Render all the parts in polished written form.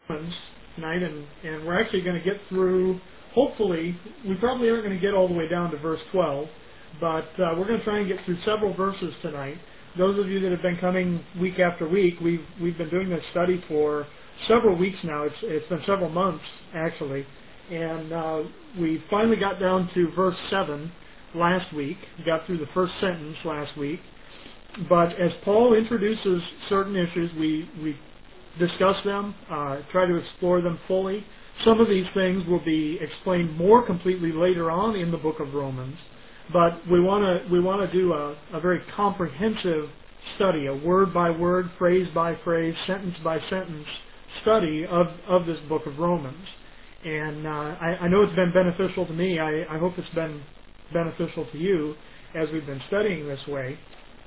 Romans tonight, and we're actually going to get through, hopefully, we probably aren't going to get all the way down to verse 12, but we're going to try and get through several verses tonight. Those of you that have been coming week after week, we've been doing this study for several weeks now. It's been several months, actually, and we finally got down to verse 7 last week. We got through the first sentence last week. But as Paul introduces certain issues, we discuss them, try to explore them fully. Some of these things will be explained more completely later on in the book of Romans, but we want to do a very comprehensive study, a word by word, phrase by phrase, sentence by sentence study of this book of Romans. And I know it's been beneficial to me. I hope it's been beneficial to you as we've been studying this way.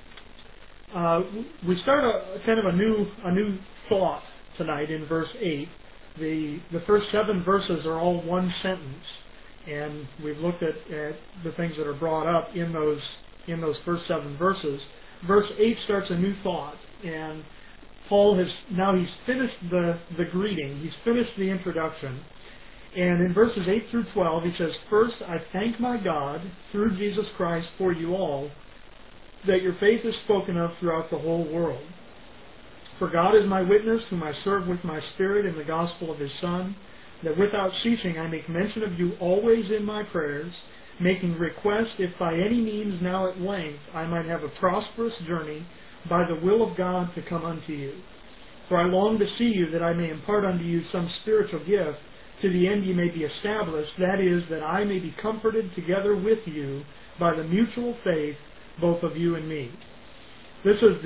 We start a new thought tonight in verse 8. The first 7 verses are all one sentence, and we've looked at the things that are brought up in those first 7 verses. Verse 8 starts a new thought, and Paul he's finished the greeting, he's finished the introduction, and in verses 8 through 12 he says, "First I thank my God through Jesus Christ for you all, that your faith is spoken of throughout the whole world. For God is my witness, whom I serve with my spirit in the gospel of his Son, that without ceasing I make mention of you always in my prayers, making request, if by any means now at length I might have a prosperous journey by the will of God to come unto you. For I long to see you, that I may impart unto you some spiritual gift, to the end ye may be established, that is, that I may be comforted together with you by the mutual faith, both of you and me." This is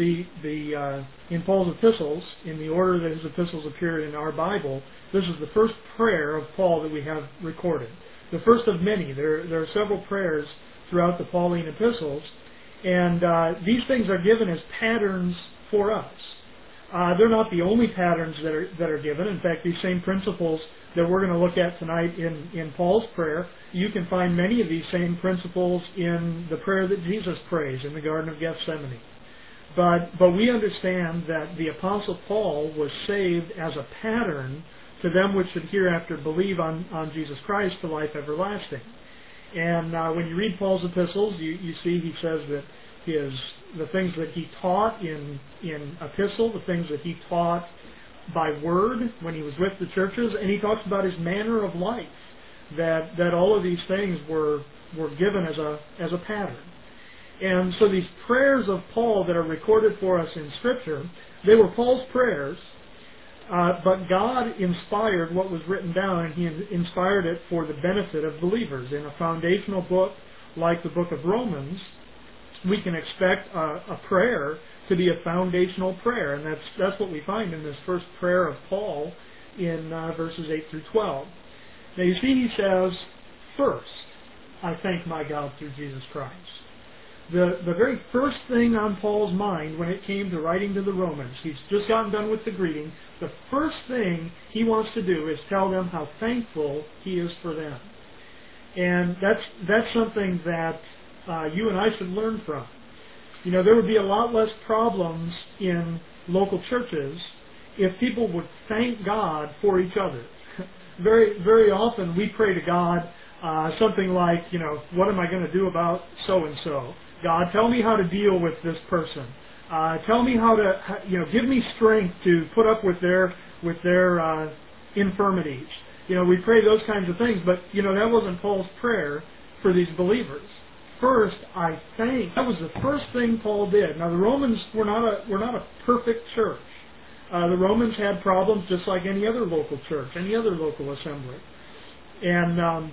in Paul's epistles, in the order that his epistles appear in our Bible, this is the first prayer of Paul that we have recorded. The first of many. There are several prayers throughout the Pauline epistles, and these things are given as patterns for us. They're not the only patterns that are given. In fact, these same principles that we're going to look at tonight in Paul's prayer, you can find many of these same principles in the prayer that Jesus prays in the Garden of Gethsemane. But we understand that the Apostle Paul was saved as a pattern to them which should hereafter believe on Jesus Christ to life everlasting. And when you read Paul's epistles, you see he says that the things that he taught in epistle, the things that he taught by word when he was with the churches, and he talks about his manner of life, that all of these things were given as a pattern. And so these prayers of Paul that are recorded for us in Scripture, they were Paul's prayers, but God inspired what was written down, and he inspired it for the benefit of believers. In a foundational book like the book of Romans, we can expect a prayer to be a foundational prayer, and that's what we find in this first prayer of Paul in verses 8 through 12. Now you see he says, "First, I thank my God through Jesus Christ." The very first thing on Paul's mind when it came to writing to the Romans, he's just gotten done with the greeting, the first thing he wants to do is tell them how thankful he is for them. And that's something that you and I should learn from. You know, there would be a lot less problems in local churches if people would thank God for each other. Very, very often we pray to God something like, what am I going to do about so-and-so? God, tell me how to deal with this person. Tell me how to, give me strength to put up with their infirmities. We pray those kinds of things, but, that wasn't Paul's prayer for these believers. First, I thank. That was the first thing Paul did. Now, the Romans were not a perfect church. The Romans had problems just like any other local church, any other local assembly. And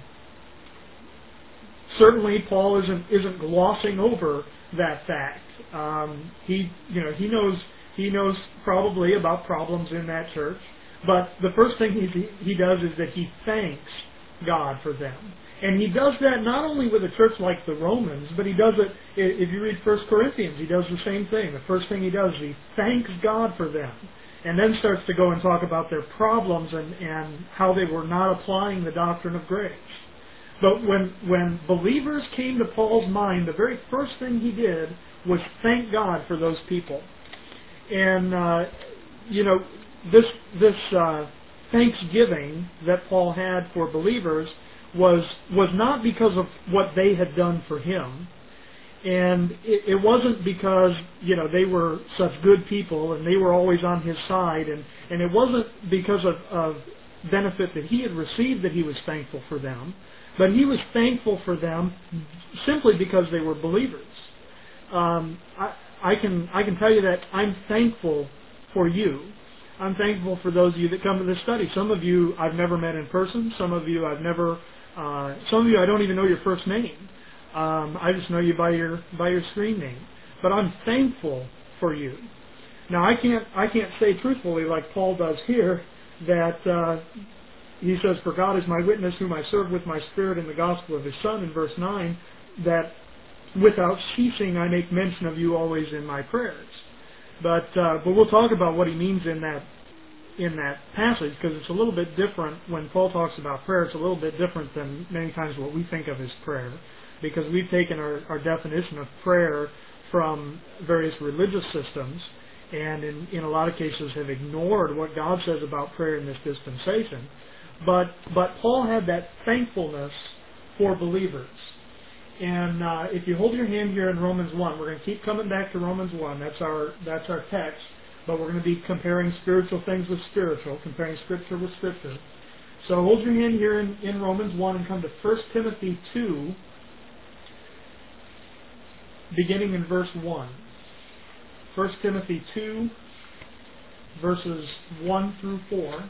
certainly Paul isn't glossing over that fact. He knows probably about problems in that church, but the first thing he does is that he thanks God for them. And he does that not only with a church like the Romans, but he does it, if you read 1 Corinthians, he does the same thing. The first thing he does is he thanks God for them, and then starts to go and talk about their problems and how they were not applying the doctrine of grace. But when believers came to Paul's mind, the very first thing he did was thank God for those people. And, this thanksgiving that Paul had for believers was not because of what they had done for him. And it wasn't because, they were such good people and they were always on his side. And it wasn't because of benefit that he had received that he was thankful for them. But he was thankful for them simply because they were believers. I can tell you that I'm thankful for you. I'm thankful for those of you that come to this study. Some of you I've never met in person. Some of you I don't even know your first name. I just know you by your screen name. But I'm thankful for you. Now I can't say truthfully like Paul does here that he says, "For God is my witness, whom I serve with my spirit in the gospel of His Son," in verse 9, that without ceasing I make mention of you always in my prayers. But we'll talk about what he means in that passage, because it's a little bit different when Paul talks about prayer. It's a little bit different than many times what we think of as prayer, because we've taken our definition of prayer from various religious systems, and in a lot of cases have ignored what God says about prayer in this dispensation. But Paul had that thankfulness for believers. And if you hold your hand here in Romans 1, we're going to keep coming back to Romans 1. That's our text. But we're going to be comparing spiritual things with spiritual, comparing Scripture with Scripture. So hold your hand here in Romans 1 and come to 1 Timothy 2, beginning in verse 1. 1 Timothy 2, verses 1 through 4.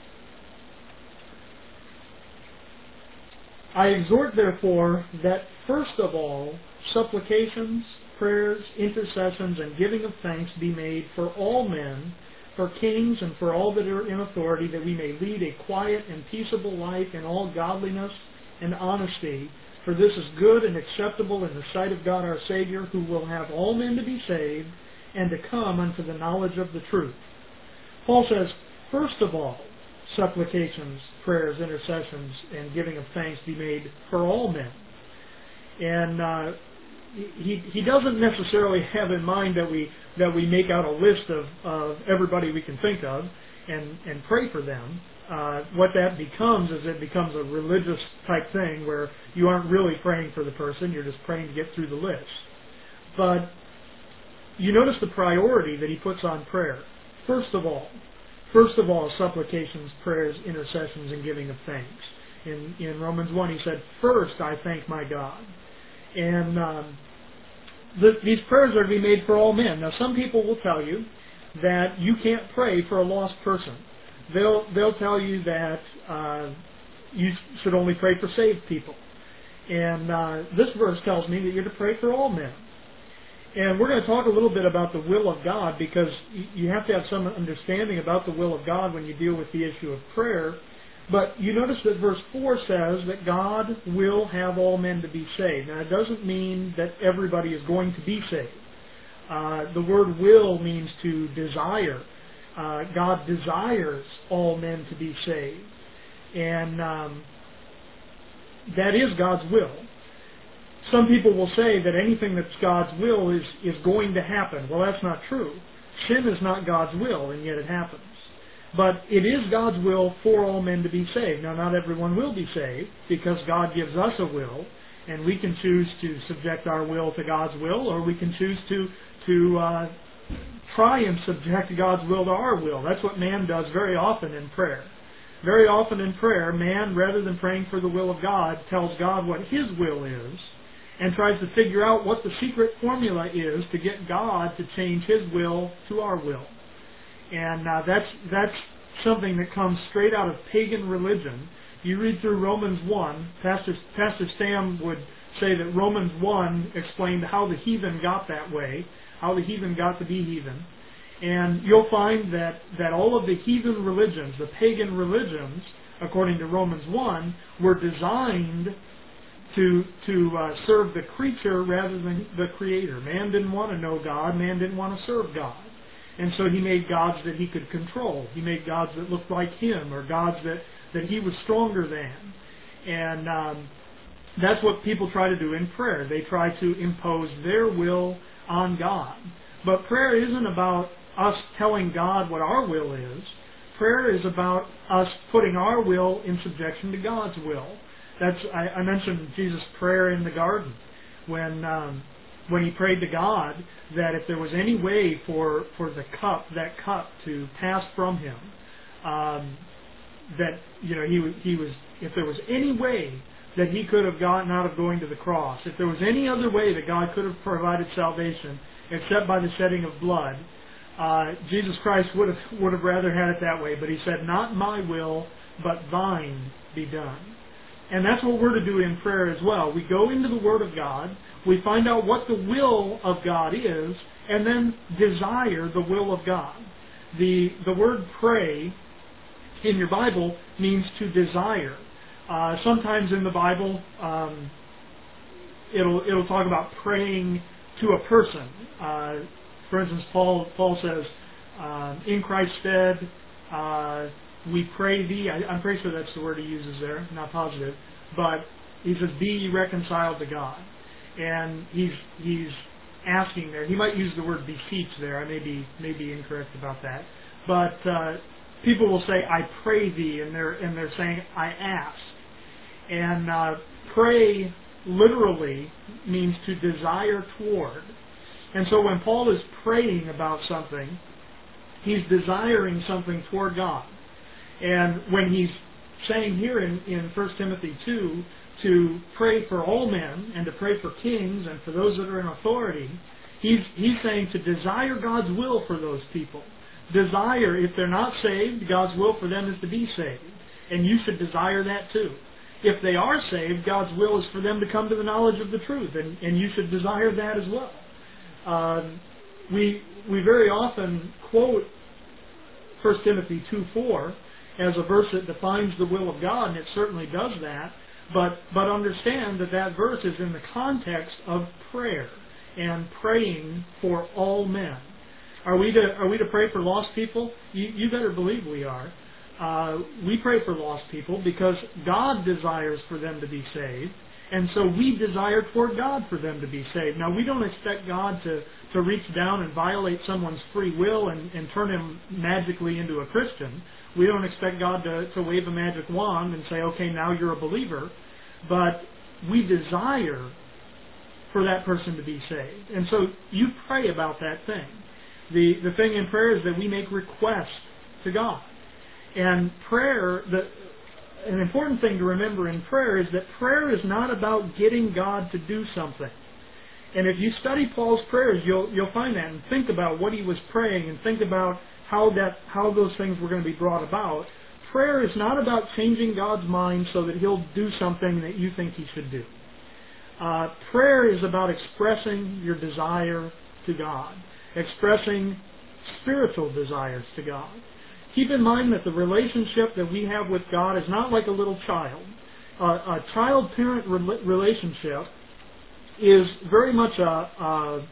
I exhort, therefore, that first of all, supplications, prayers, intercessions, and giving of thanks be made for all men, for kings, and for all that are in authority, that we may lead a quiet and peaceable life in all godliness and honesty. For this is good and acceptable in the sight of God our Savior, who will have all men to be saved and to come unto the knowledge of the truth. Paul says, first of all, supplications, prayers, intercessions, and giving of thanks be made for all men. And he doesn't necessarily have in mind that we make out a list of everybody we can think of and pray for them. What that becomes is it becomes a religious type thing where you aren't really praying for the person, you're just praying to get through the list. But you notice the priority that he puts on prayer. First of all, supplications, prayers, intercessions, and giving of thanks. In Romans 1, he said, first I thank my God. And these prayers are to be made for all men. Now, some people will tell you that you can't pray for a lost person. They'll tell you that you should only pray for saved people. And this verse tells me that you're to pray for all men. And we're going to talk a little bit about the will of God, because you have to have some understanding about the will of God when you deal with the issue of prayer. But you notice that verse 4 says that God will have all men to be saved. Now, it doesn't mean that everybody is going to be saved. The word will means to desire. God desires all men to be saved. And that is God's will. Some people will say that anything that's God's will is going to happen. Well, that's not true. Sin is not God's will, and yet it happens. But it is God's will for all men to be saved. Now, not everyone will be saved, because God gives us a will, and we can choose to subject our will to God's will, or we can choose to try and subject God's will to our will. That's what man does very often in prayer. Very often in prayer, man, rather than praying for the will of God, tells God what His will is, and tries to figure out what the secret formula is to get God to change His will to our will. And that's something that comes straight out of pagan religion. You read through Romans 1, Pastor Sam would say that Romans 1 explained how the heathen got that way, how the heathen got to be heathen. And you'll find that all of the heathen religions, the pagan religions, according to Romans 1, were designed to serve the creature rather than the Creator. Man didn't want to know God. Man didn't want to serve God. And so he made gods that he could control. He made gods that looked like him, or gods that he was stronger than. And that's what people try to do in prayer. They try to impose their will on God. But prayer isn't about us telling God what our will is. prayer is about us putting our will in subjection to God's will. I mentioned Jesus' prayer in the garden when he prayed to God that if there was any way for that cup to pass from him, that if there was any way that he could have gotten out of going to the cross, if there was any other way that God could have provided salvation except by the shedding of blood, Jesus Christ would have rather had it that way. But he said, "Not my will, but thine be done." And that's what we're to do in prayer as well. We go into the Word of God, we find out what the will of God is, and then desire the will of God. The word pray in your Bible means to desire. Sometimes in the Bible, it'll talk about praying to a person. For instance, Paul says, "In Christ's stead, we pray thee." I'm pretty sure that's the word he uses there, not positive. But he says, "Be ye reconciled to God." And he's asking there. He might use the word beseech there. I may be incorrect about that. But people will say, "I pray thee," and they're saying, "I ask." And pray literally means to desire toward. And so when Paul is praying about something, he's desiring something toward God. And when he's saying here in 1 Timothy 2 to pray for all men and to pray for kings and for those that are in authority, he's saying to desire God's will for those people. Desire, if they're not saved, God's will for them is to be saved. And you should desire that too. If they are saved, God's will is for them to come to the knowledge of the truth, and you should desire that as well. We very often quote 1 Timothy 2:4 as a verse that defines the will of God, and it certainly does that. But understand that verse is in the context of prayer and praying for all men. Are we to pray for lost people? You better believe we are. We pray for lost people because God desires for them to be saved, and so we desire toward God for them to be saved. Now, we don't expect God to reach down and violate someone's free will and turn him magically into a Christian. We don't expect God to wave a magic wand and say, "Okay, now you're a believer." But we desire for that person to be saved. And so you pray about that thing. The thing in prayer is that we make requests to God. And prayer, an important thing to remember in prayer is that prayer is not about getting God to do something. And if you study Paul's prayers, you'll find that and think about what he was praying and think about how those things were going to be brought about. Prayer is not about changing God's mind so that he'll do something that you think he should do. Prayer is about expressing your desire to God, expressing spiritual desires to God. Keep in mind that the relationship that we have with God is not like a little child. A child-parent relationship is very much an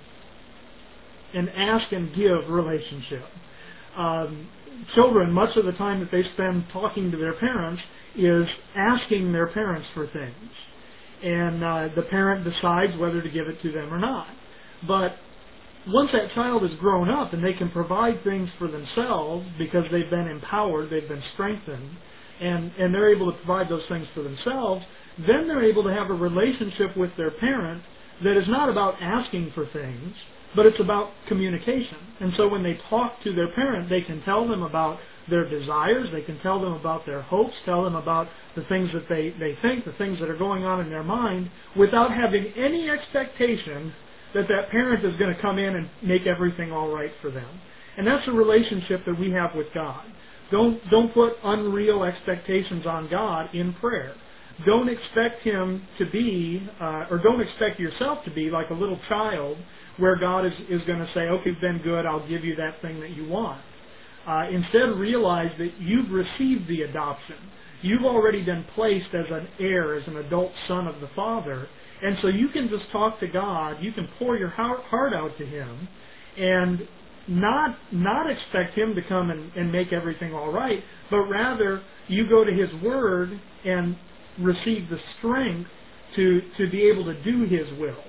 ask and give relationship. Children, much of the time that they spend talking to their parents is asking their parents for things. And the parent decides whether to give it to them or not. But once that child has grown up and they can provide things for themselves because they've been empowered, they've been strengthened, and they're able to provide those things for themselves, then they're able to have a relationship with their parent that is not about asking for things, but it's about communication. And so when they talk to their parent, they can tell them about their desires, they can tell them about their hopes, tell them about the things that they think, the things that are going on in their mind, without having any expectation that parent is going to come in and make everything all right for them. And that's the relationship that we have with God. Don't put unreal expectations on God in prayer. Don't expect Him to be, or don't expect yourself to be like a little child where God is going to say, "Okay, you've been good, I'll give you that thing that you want." Instead, realize that you've received the adoption. You've already been placed as an heir, as an adult son of the Father. And so you can just talk to God, you can pour your heart out to Him, and not expect Him to come and make everything all right, but rather you go to His Word and receive the strength to be able to do His will.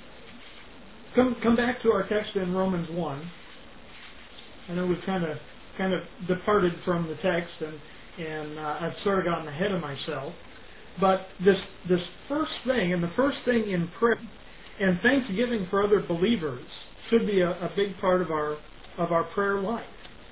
Come back to our text in Romans 1. I know we've kind of kind of departed from the text, and I've sort of gotten ahead of myself. But this first thing, and the first thing in prayer and thanksgiving for other believers should be a big part of our prayer life.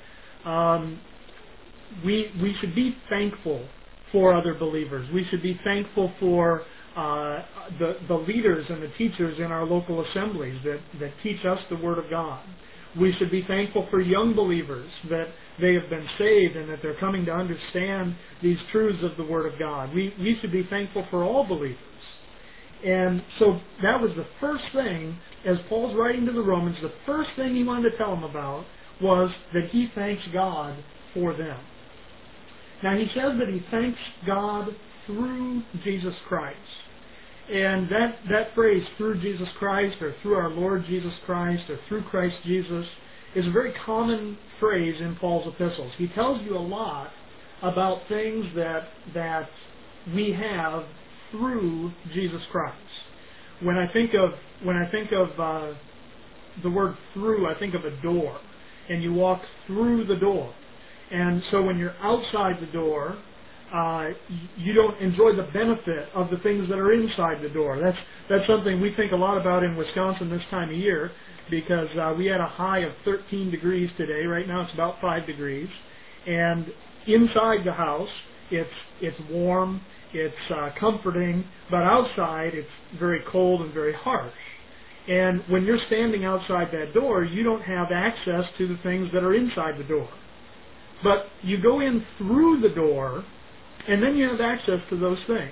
We should be thankful for other believers. We should be thankful for the leaders and the teachers in our local assemblies that teach us the Word of God. We should be thankful for young believers that they have been saved and that they're coming to understand these truths of the Word of God. We should be thankful for all believers. And so that was the first thing, as Paul's writing to the Romans, the first thing he wanted to tell them about was that he thanks God for them. Now he says that he thanks God through Jesus Christ. And that phrase, through Jesus Christ, or through our Lord Jesus Christ, or through Christ Jesus, is a very common phrase in Paul's epistles. He tells you a lot about things that we have through Jesus Christ. When I think of the word through, I think of a door, and you walk through the door. And so when you're outside the door, you don't enjoy the benefit of the things that are inside the door. That's something we think a lot about in Wisconsin this time of year, because we had a high of 13 degrees today. Right now it's about 5 degrees. And inside the house, it's warm, it's comforting, but outside it's very cold and very harsh. And when you're standing outside that door, you don't have access to the things that are inside the door. But you go in through the door, and then you have access to those things.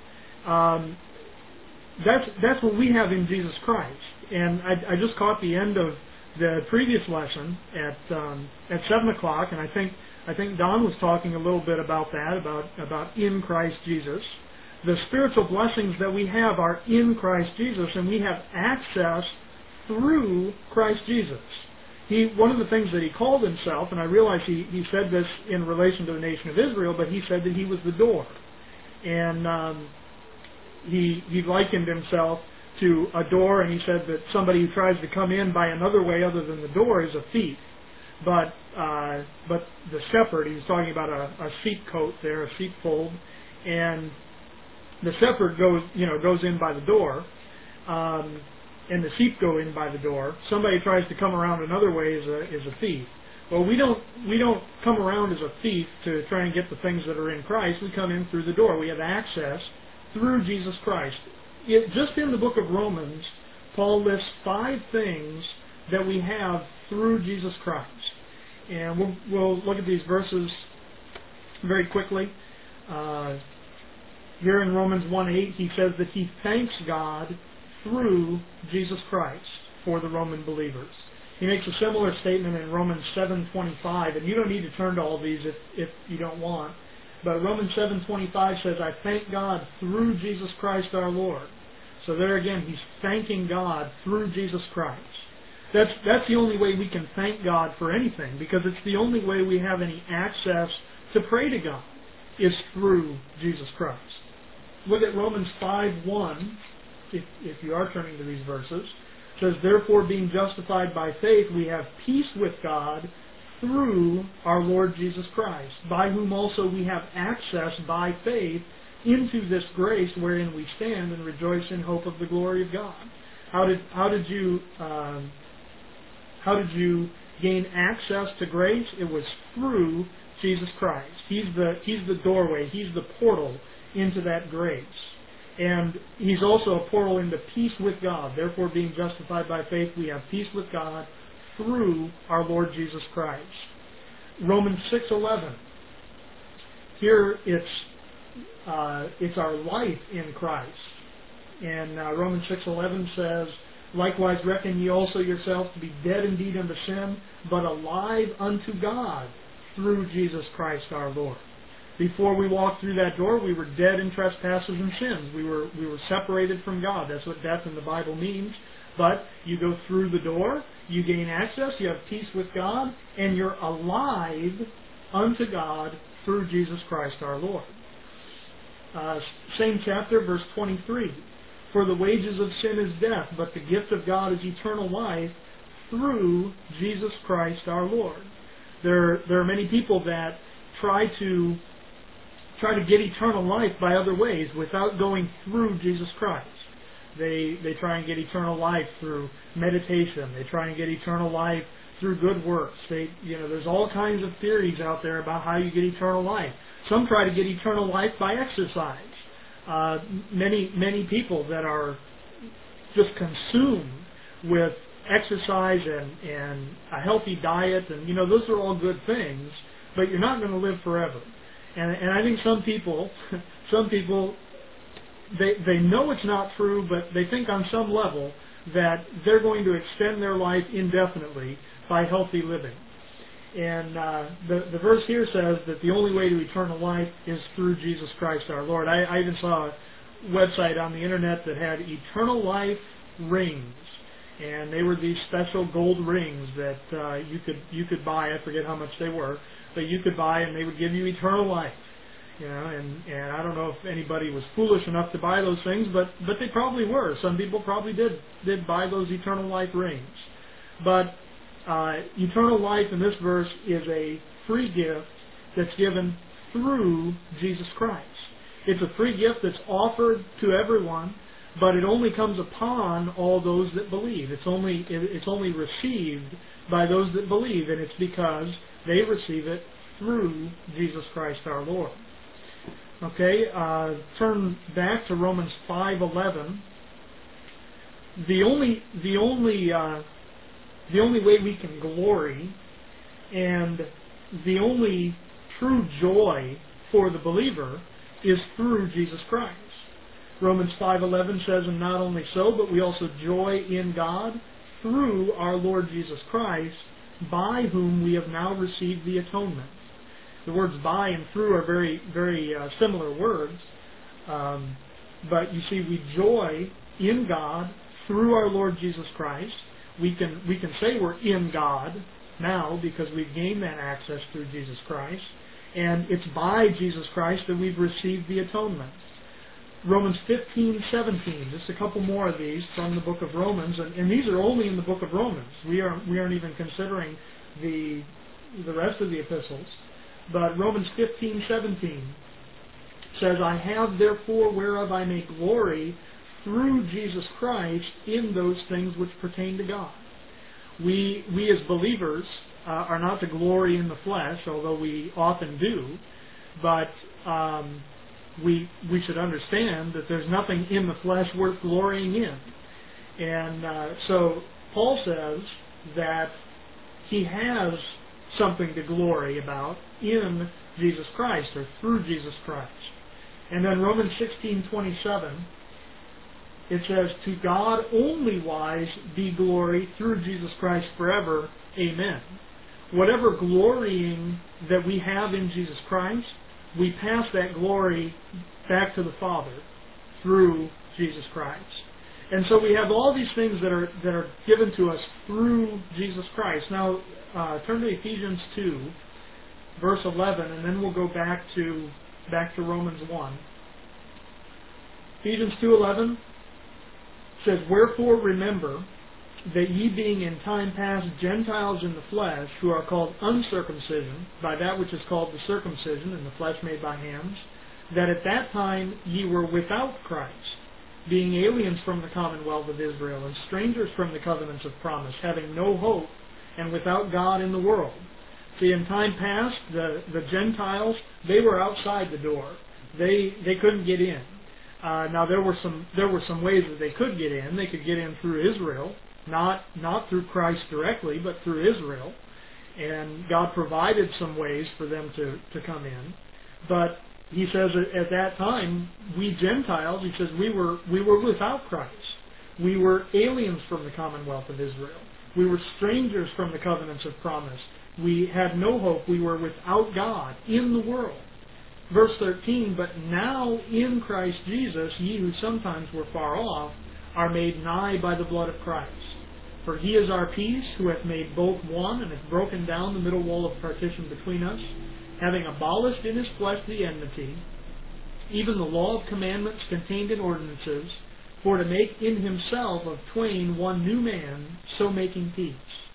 That's what we have in Jesus Christ. And I just caught the end of the previous lesson at 7 o'clock, and I think Don was talking a little bit about that, about in Christ Jesus. The spiritual blessings that we have are in Christ Jesus, and we have access through Christ Jesus. One of the things that he called himself, and I realize he said this in relation to the nation of Israel, but he said that he was the door. And he likened himself to a door, and he said that somebody who tries to come in by another way other than the door is a thief. But the shepherd, he was talking about a sheepcote there, a sheepfold, and the shepherd goes in by the door, and the sheep go in by the door. Somebody tries to come around another way is a thief. Well, we don't come around as a thief to try and get the things that are in Christ. We come in through the door. We have access through Jesus Christ. Just in the book of Romans, Paul lists 5 things that we have through Jesus Christ. And we'll look at these verses very quickly. Here in Romans 1:8, he says that he thanks God through Jesus Christ for the Roman believers. He makes a similar statement in Romans 7:25, and you don't need to turn to all these if you don't want. But Romans 7:25 says, I thank God through Jesus Christ our Lord. So there again, he's thanking God through Jesus Christ. That's the only way we can thank God for anything, because it's the only way we have any access to pray to God is through Jesus Christ. Look at Romans 5:1, if you are turning to these verses. It says, therefore, being justified by faith, we have peace with God through our Lord Jesus Christ, by whom also we have access by faith into this grace wherein we stand and rejoice in hope of the glory of God. How did you gain access to grace? It was through Jesus Christ. He's the doorway. He's the portal into that grace. And he's also a portal into peace with God. Therefore, being justified by faith, we have peace with God through our Lord Jesus Christ. Romans 6:11. Here it's our life in Christ. And Romans 6:11 says, likewise reckon ye also yourselves to be dead indeed unto sin, but alive unto God through Jesus Christ our Lord. Before we walked through that door, we were dead in trespasses and sins. We were separated from God. That's what death in the Bible means. But you go through the door, you gain access, you have peace with God, and you're alive unto God through Jesus Christ our Lord. Same chapter, verse 23. For the wages of sin is death, but the gift of God is eternal life through Jesus Christ our Lord. There are many people that try to get eternal life by other ways without going through Jesus Christ. They try and get eternal life through meditation. They try and get eternal life through good works. There's all kinds of theories out there about how you get eternal life. Some try to get eternal life by exercise. Many people that are just consumed with exercise and a healthy diet, and those are all good things, but you're not going to live forever. And I think some people they know it's not true, but they think on some level that they're going to extend their life indefinitely by healthy living. And the verse here says that the only way to eternal life is through Jesus Christ our Lord. I even saw a website on the internet that had eternal life rings, and they were these special gold rings that you could buy. I forget how much they were, but you could buy, and they would give you eternal life. And I don't know if anybody was foolish enough to buy those things, but they probably were. Some people probably did buy those eternal life rings. But eternal life in this verse is a free gift that's given through Jesus Christ. It's a free gift that's offered to everyone, but it only comes upon all those that believe. It's only received by those that believe, and it's because they receive it through Jesus Christ our Lord. Okay, turn back to Romans 5:11. The only way we can glory, and the only true joy for the believer, is through Jesus Christ. Romans 5:11 says, "And not only so, but we also joy in God through our Lord Jesus Christ, by whom we have now received the atonement." The words "by" and "through" are very, very similar words. But you see, we joy in God through our Lord Jesus Christ. We can say we're in God now because we've gained that access through Jesus Christ. And it's by Jesus Christ that we've received the atonement. Romans 15:17, just a couple more of these from the book of Romans, and these are only in the book of Romans. We aren't even considering the rest of the epistles. But Romans 15:17 says, "I have therefore whereof I may glory through Jesus Christ in those things which pertain to God." We as believers are not to glory in the flesh, although we often do, but we should understand that there's nothing in the flesh worth glorying in. And so Paul says that he has something to glory about in Jesus Christ, or through Jesus Christ. And then Romans 16:27, it says, "To God only wise be glory through Jesus Christ forever. Amen." Whatever glorying that we have in Jesus Christ, we pass that glory back to the Father through Jesus Christ. And so we have all these things that are given to us through Jesus Christ. Now, turn to Ephesians 2, verse 11, and then we'll go back to Romans 1. Ephesians 2:11 says, "Wherefore remember that ye being in time past Gentiles in the flesh, who are called uncircumcision, by that which is called the circumcision, in the flesh made by hands, that at that time ye were without Christ, being aliens from the commonwealth of Israel, and strangers from the covenants of promise, having no hope, and without God in the world." See, in time past, the Gentiles, they were outside the door. They couldn't get in. Now there were some ways that they could get in. They could get in through Israel, not through Christ directly, but through Israel. And God provided some ways for them to come in. But he says at that time, we Gentiles, he says we were without Christ. We were aliens from the commonwealth of Israel. We were strangers from the covenants of promise. We had no hope. We were without God in the world. Verse 13, "But now in Christ Jesus, ye who sometimes were far off, are made nigh by the blood of Christ. For he is our peace, who hath made both one, and hath broken down the middle wall of partition between us, having abolished in his flesh the enmity, even the law of commandments contained in ordinances, for to make in himself of twain one new man, so making peace,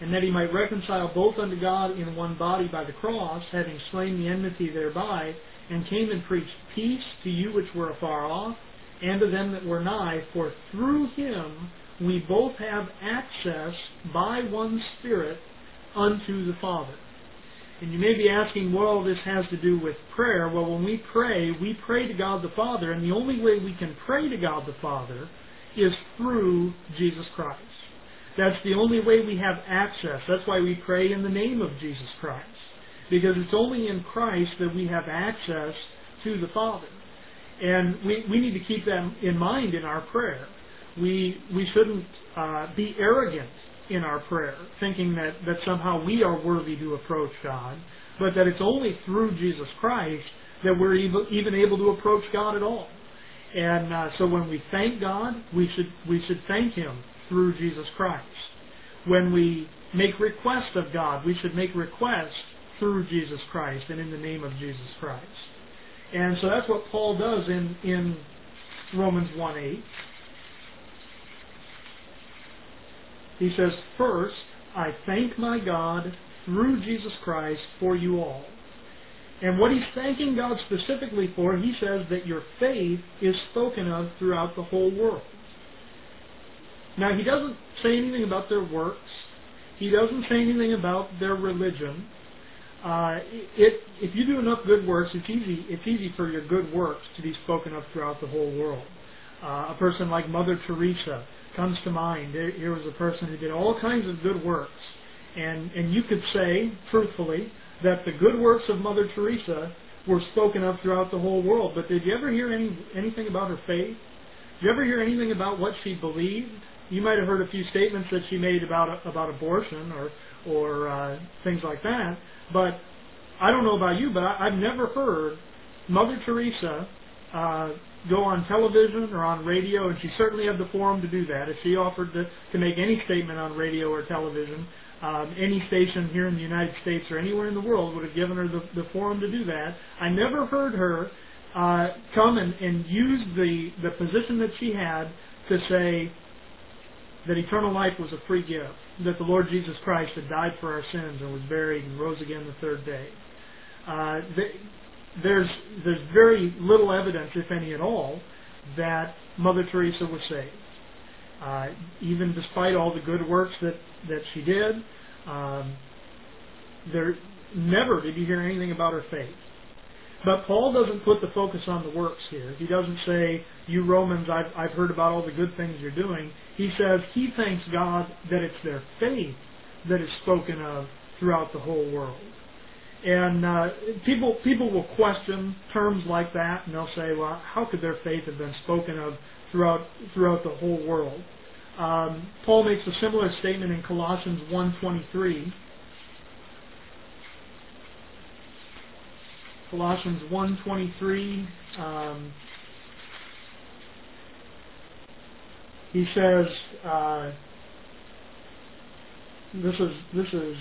and that he might reconcile both unto God in one body by the cross, having slain the enmity thereby, and came and preached peace to you which were afar off, and to them that were nigh, for through him we both have access by one Spirit unto the Father. And you may be asking what all this has to do with prayer. Well, when we pray to God the Father, and the only way we can pray to God the Father is through Jesus Christ. That's the only way we have access. That's why we pray in the name of Jesus Christ. Because it's only in Christ that we have access to the Father. And we need to keep that in mind in our prayer. We shouldn't be arrogant in our prayer, thinking that somehow we are worthy to approach God, but that it's only through Jesus Christ that we're even able to approach God at all. And so when we thank God, we should thank Him through Jesus Christ. When we make request of God, we should make request through Jesus Christ and in the name of Jesus Christ. And so that's what Paul does in Romans 1:8. He says, "First, I thank my God through Jesus Christ for you all." And what he's thanking God specifically for, he says that your faith is spoken of throughout the whole world. Now, he doesn't say anything about their works. He doesn't say anything about their religion. If you do enough good works, it's easy for your good works to be spoken of throughout the whole world. A person like Mother Teresa comes to mind. Here was a person who did all kinds of good works. And you could say, truthfully, that the good works of Mother Teresa were spoken of throughout the whole world. But did you ever hear anything about her faith? Did you ever hear anything about what she believed? You might have heard a few statements that she made about abortion or things like that. But I don't know about you, but I've never heard Mother Teresa go on television or on radio, and she certainly had the forum to do that. If she offered to make any statement on radio or television, any station here in the United States or anywhere in the world would have given her the forum to do that. I never heard her come and use the position that she had to say that eternal life was a free gift, that the Lord Jesus Christ had died for our sins and was buried and rose again the third day. There's very little evidence, if any at all, that Mother Teresa was saved. Even despite all the good works that she did, never did you hear anything about her faith. But Paul doesn't put the focus on the works here. He doesn't say, you Romans, I've heard about all the good things you're doing. He says he thanks God that it's their faith that is spoken of throughout the whole world. And people will question terms like that, and they'll say, well, how could their faith have been spoken of throughout the whole world? Paul makes a similar statement in Colossians 1:23. Colossians 1:23. He says, this is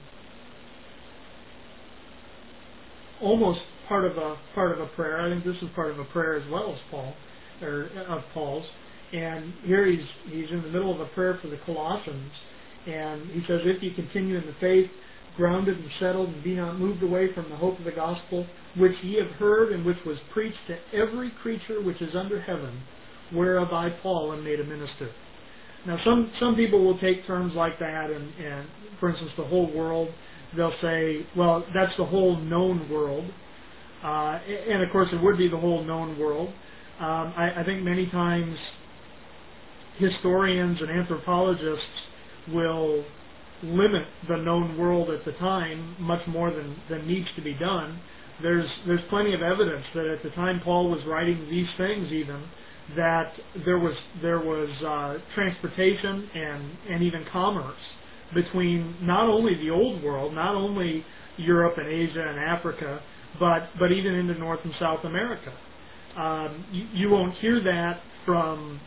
almost part of a prayer. I think this is part of a prayer as well as Paul's. And here he's in the middle of a prayer for the Colossians, and he says, "If you continue in the faith, grounded and settled, and be not moved away from the hope of the gospel, which ye have heard, and which was preached to every creature which is under heaven, whereof I, Paul, am made a minister." Now, some people will take terms like that, and for instance, the whole world. They'll say, well, that's the whole known world, and of course, it would be the whole known world. I think many times historians and anthropologists will limit the known world at the time much more than needs to be done. There's plenty of evidence that at the time Paul was writing these things, even that there was transportation and even commerce between not only the old world, not only Europe and Asia and Africa, but even into North and South America. You won't hear that from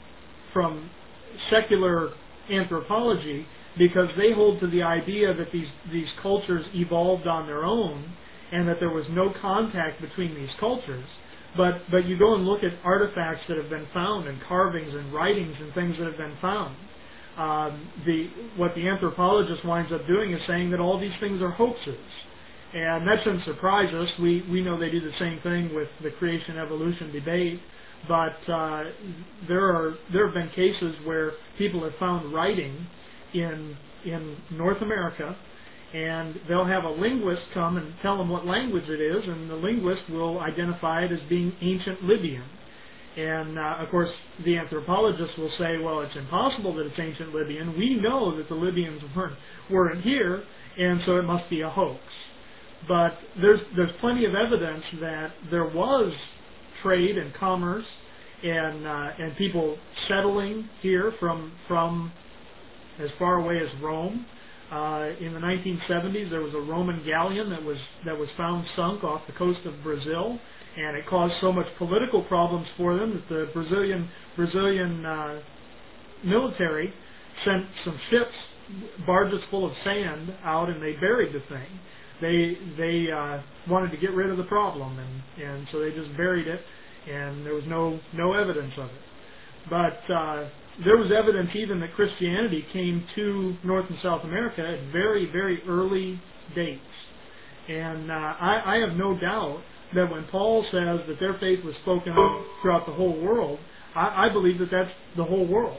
secular anthropology, because they hold to the idea that these cultures evolved on their own and that there was no contact between these cultures. But you go and look at artifacts that have been found and carvings and writings and things that have been found. what the anthropologist winds up doing is saying that all these things are hoaxes. And that shouldn't surprise us. We know they do the same thing with the creation-evolution debate. But there have been cases where people have found writing in North America, and they'll have a linguist come and tell them what language it is, and the linguist will identify it as being ancient Libyan. And, of course, the anthropologist will say, well, it's impossible that it's ancient Libyan. We know that the Libyans weren't here, and so it must be a hoax. But there's plenty of evidence that there was trade and commerce and people settling here from as far away as Rome. In the 1970s, there was a Roman galleon that was found sunk off the coast of Brazil, and it caused so much political problems for them that the Brazilian military sent some ships, barges full of sand out, and they buried the thing. They wanted to get rid of the problem, and so they just buried it, and there was no evidence of it. But there was evidence even that Christianity came to North and South America at very, very early dates. And I have no doubt that when Paul says that their faith was spoken of throughout the whole world, I believe that that's the whole world.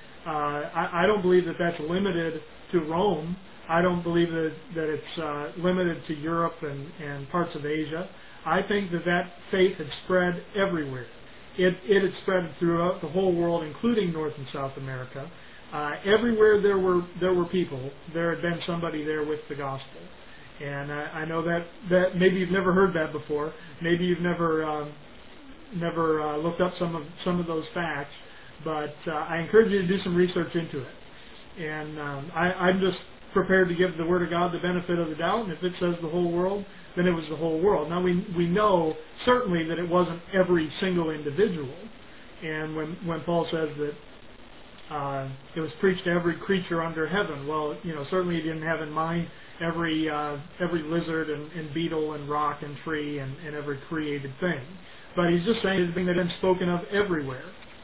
I don't believe that that's limited to Rome. I don't believe that it's limited to Europe and parts of Asia. I think that faith had spread everywhere. It had spread throughout the whole world, including North and South America. Everywhere there were people, there had been somebody there with the gospel. And I know that maybe you've never heard that before. Maybe you've never looked up some of those facts. But I encourage you to do some research into it. And I'm just prepared to give the Word of God the benefit of the doubt. And if it says the whole world, then it was the whole world. Now we know certainly that it wasn't every single individual. And when Paul says that it was preached to every creature under heaven, well, certainly he didn't have in mind every lizard and beetle and rock and tree and every created thing. But he's just saying it's a thing that had been spoken of everywhere.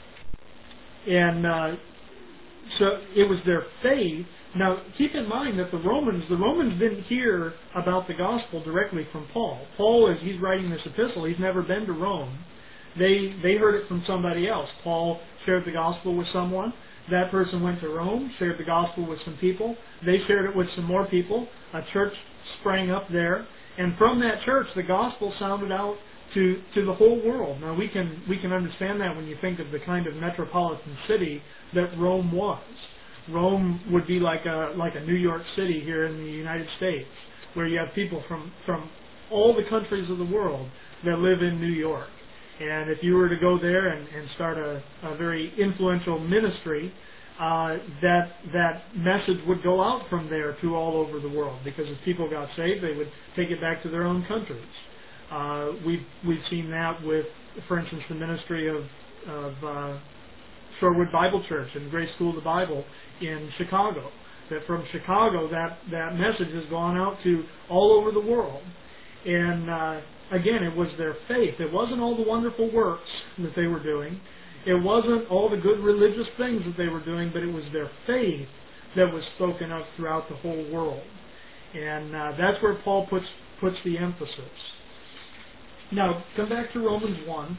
And so it was their faith. Now, keep in mind that the Romans didn't hear about the gospel directly from Paul. Paul, as he's writing this epistle, he's never been to Rome. They heard it from somebody else. Paul shared the gospel with someone. That person went to Rome, shared the gospel with some people. They shared it with some more people. A church sprang up there. And from that church, the gospel sounded out to the whole world. Now, we can understand that when you think of the kind of metropolitan city that Rome was. Rome would be like a New York City here in the United States, where you have people from all the countries of the world that live in New York. And if you were to go there and start a very influential ministry, that message would go out from there to all over the world, because if people got saved, they would take it back to their own countries. We've seen that with, for instance, the ministry of Shorewood Bible Church and Grace School of the Bible in Chicago. That from Chicago, that message has gone out to all over the world. And again, it was their faith. It wasn't all the wonderful works that they were doing. It wasn't all the good religious things that they were doing, but it was their faith that was spoken of throughout the whole world. And that's where Paul puts the emphasis. Now, come back to Romans 1.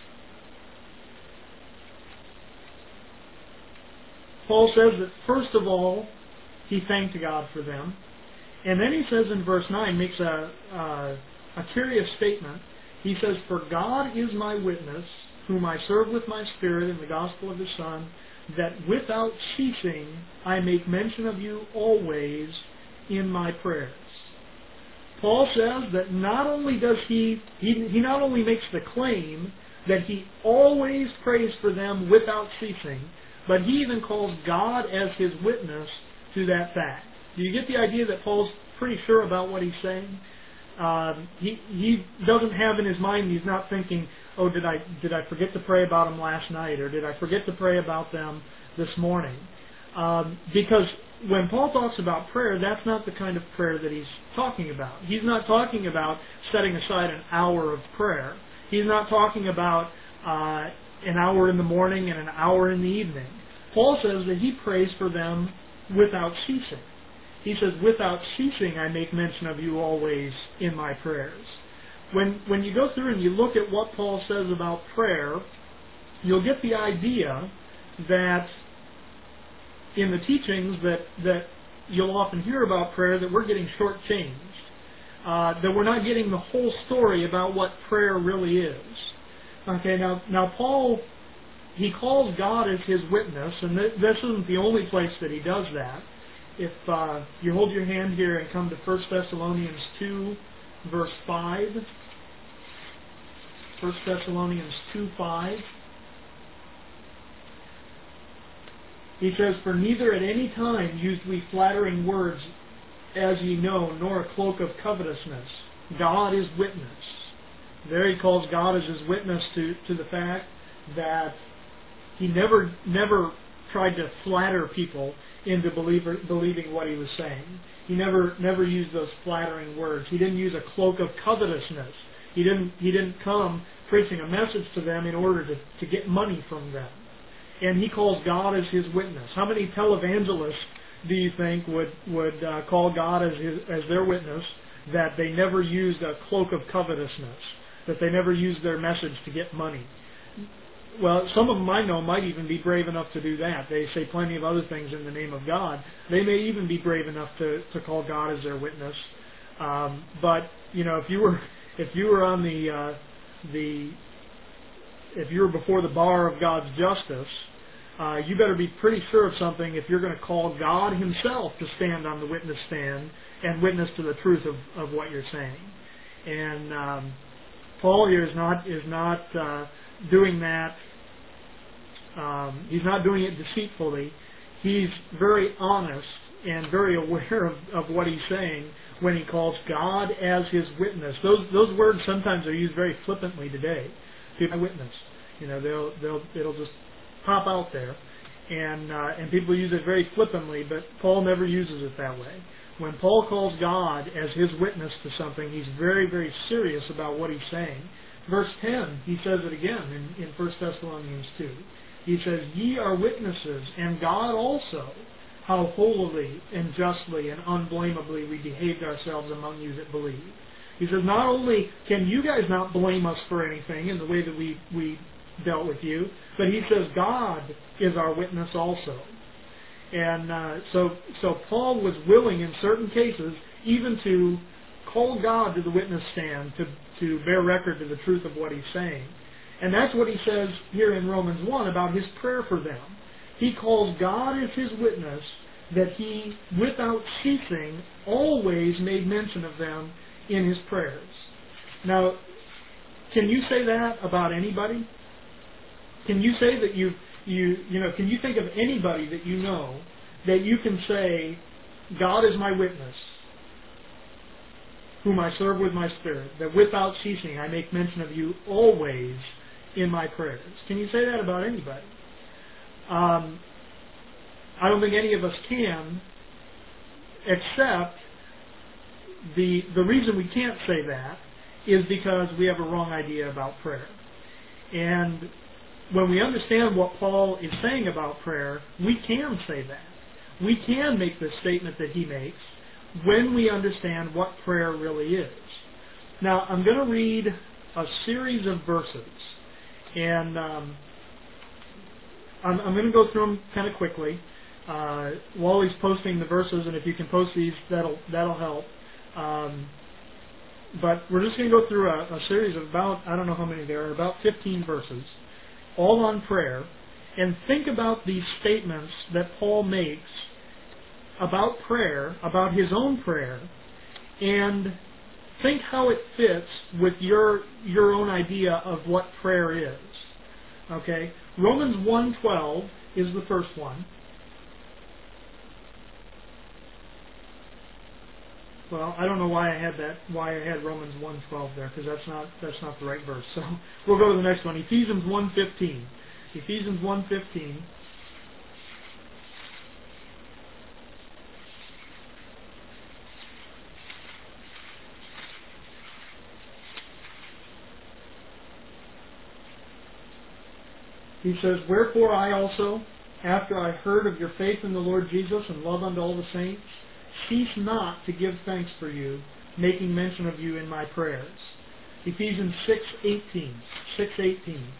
Paul says that first of all, he thanked God for them. And then he says in verse 9, makes a curious statement. He says, "For God is my witness, whom I serve with my spirit in the gospel of His Son, that without ceasing I make mention of you always in my prayers." Paul says that not only does he not only makes the claim that he always prays for them without ceasing, but he even calls God as his witness to that fact. Do you get the idea that Paul's pretty sure about what he's saying? He doesn't have in his mind, he's not thinking, oh, did I forget to pray about them last night, or did I forget to pray about them this morning? Because when Paul talks about prayer, that's not the kind of prayer that he's talking about. He's not talking about setting aside an hour of prayer. He's not talking about an hour in the morning and an hour in the evening. Paul says that he prays for them without ceasing. He says, without ceasing I make mention of you always in my prayers. When you go through and you look at what Paul says about prayer, you'll get the idea that in the teachings that you'll often hear about prayer, that we're getting shortchanged, that we're not getting the whole story about what prayer really is. Okay, now Paul, he calls God as his witness, and this isn't the only place that he does that. If you hold your hand here and come to 1 Thessalonians 2, verse 5, 1 Thessalonians 2, 5, he says, "For neither at any time used we flattering words, as ye know, nor a cloak of covetousness. God is witness." There he calls God as his witness to the fact that he never tried to flatter people into believing what he was saying. He never used those flattering words. He didn't use a cloak of covetousness. He didn't come preaching a message to them in order to get money from them. And he calls God as his witness. How many televangelists do you think would call God as their witness that they never used a cloak of covetousness, that they never used their message to get money? Well, some of them I know might even be brave enough to do that. They say plenty of other things in the name of God. They may even be brave enough to call God as their witness. But you know, if you were on if you were before the bar of God's justice, you better be pretty sure of something if you're going to call God himself to stand on the witness stand and witness to the truth of what you're saying. And Paul here is not doing that. He's not doing it deceitfully. He's very honest and very aware of what he's saying when he calls God as his witness. Those words sometimes are used very flippantly today. My witness, you know, it'll just pop out there, and people use it very flippantly. But Paul never uses it that way. When Paul calls God as his witness to something, he's very, very serious about what he's saying. Verse 10, he says it again in 1 Thessalonians 2. He says, "Ye are witnesses, and God also, how holily and justly and unblameably we behaved ourselves among you that believe." He says, not only can you guys not blame us for anything in the way that we dealt with you, but he says God is our witness also. And so Paul was willing in certain cases even to call God to the witness stand to bear record to the truth of what he's saying. And that's what he says here in Romans 1 about his prayer for them. He calls God as his witness that he, without ceasing, always made mention of them in his prayers. Now, can you say that about anybody? Can you say that you know, can you think of anybody that you know that you can say, God is my witness, whom I serve with my spirit, that without ceasing I make mention of you always in my prayers? Can you say that about anybody? I don't think any of us can, except the reason we can't say that is because we have a wrong idea about prayer. And when we understand what Paul is saying about prayer, we can say that. We can make the statement that he makes when we understand what prayer really is. Now, I'm going to read a series of verses, and I'm going to go through them kind of quickly. Wally's posting the verses, and if you can post these, that'll help. But we're just going to go through a series of about, I don't know how many there are, about 15 verses, all on prayer, and think about these statements that Paul makes about prayer, about his own prayer, and think how it fits with your own idea of what prayer is. Okay? Romans 1:12 is the first one. Well, I don't know why I had Romans 1:12 there, because that's not the right verse. So we'll go to the next one. Ephesians 1:15. Ephesians 1:15. He says, "Wherefore I also, after I heard of your faith in the Lord Jesus and love unto all the saints, cease not to give thanks for you, making mention of you in my prayers. Ephesians 6:18.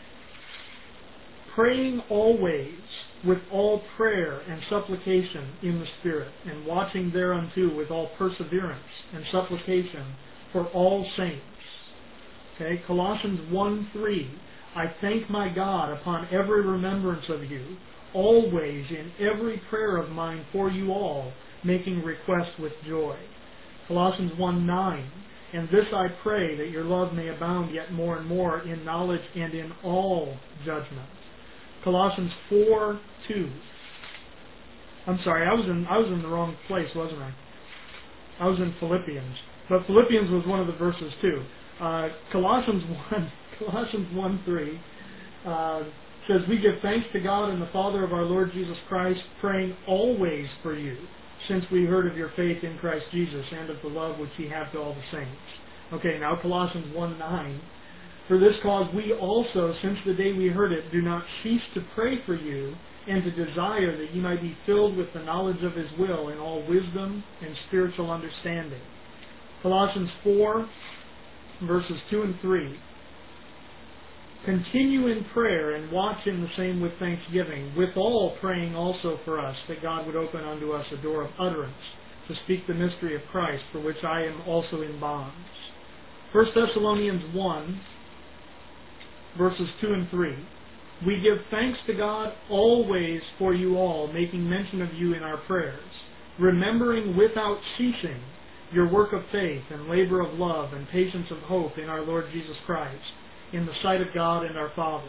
Praying always with all prayer and supplication in the Spirit, and watching thereunto with all perseverance and supplication for all saints. Okay, Colossians 1:3. I thank my God upon every remembrance of you, always in every prayer of mine for you all, making request with joy. Colossians 1:9. And this I pray, that your love may abound yet more and more in knowledge and in all judgment. Colossians 4:2. I'm sorry, I was in the wrong place, wasn't I? I was in Philippians, but Philippians was one of the verses too. Colossians 1:3 says, "We give thanks to God and the Father of our Lord Jesus Christ, praying always for you, since we heard of your faith in Christ Jesus and of the love which ye have to all the saints." Okay, now Colossians 1:9. "For this cause we also, since the day we heard it, do not cease to pray for you, and to desire that ye might be filled with the knowledge of his will in all wisdom and spiritual understanding." Colossians 4, verses 2 and 3. "Continue in prayer and watch in the same with thanksgiving, withal praying also for us, that God would open unto us a door of utterance, to speak the mystery of Christ, for which I am also in bonds." 1 Thessalonians 1, verses 2 and 3. "We give thanks to God always for you all, making mention of you in our prayers, remembering without ceasing your work of faith and labor of love and patience of hope in our Lord Jesus Christ, in the sight of God and our Father."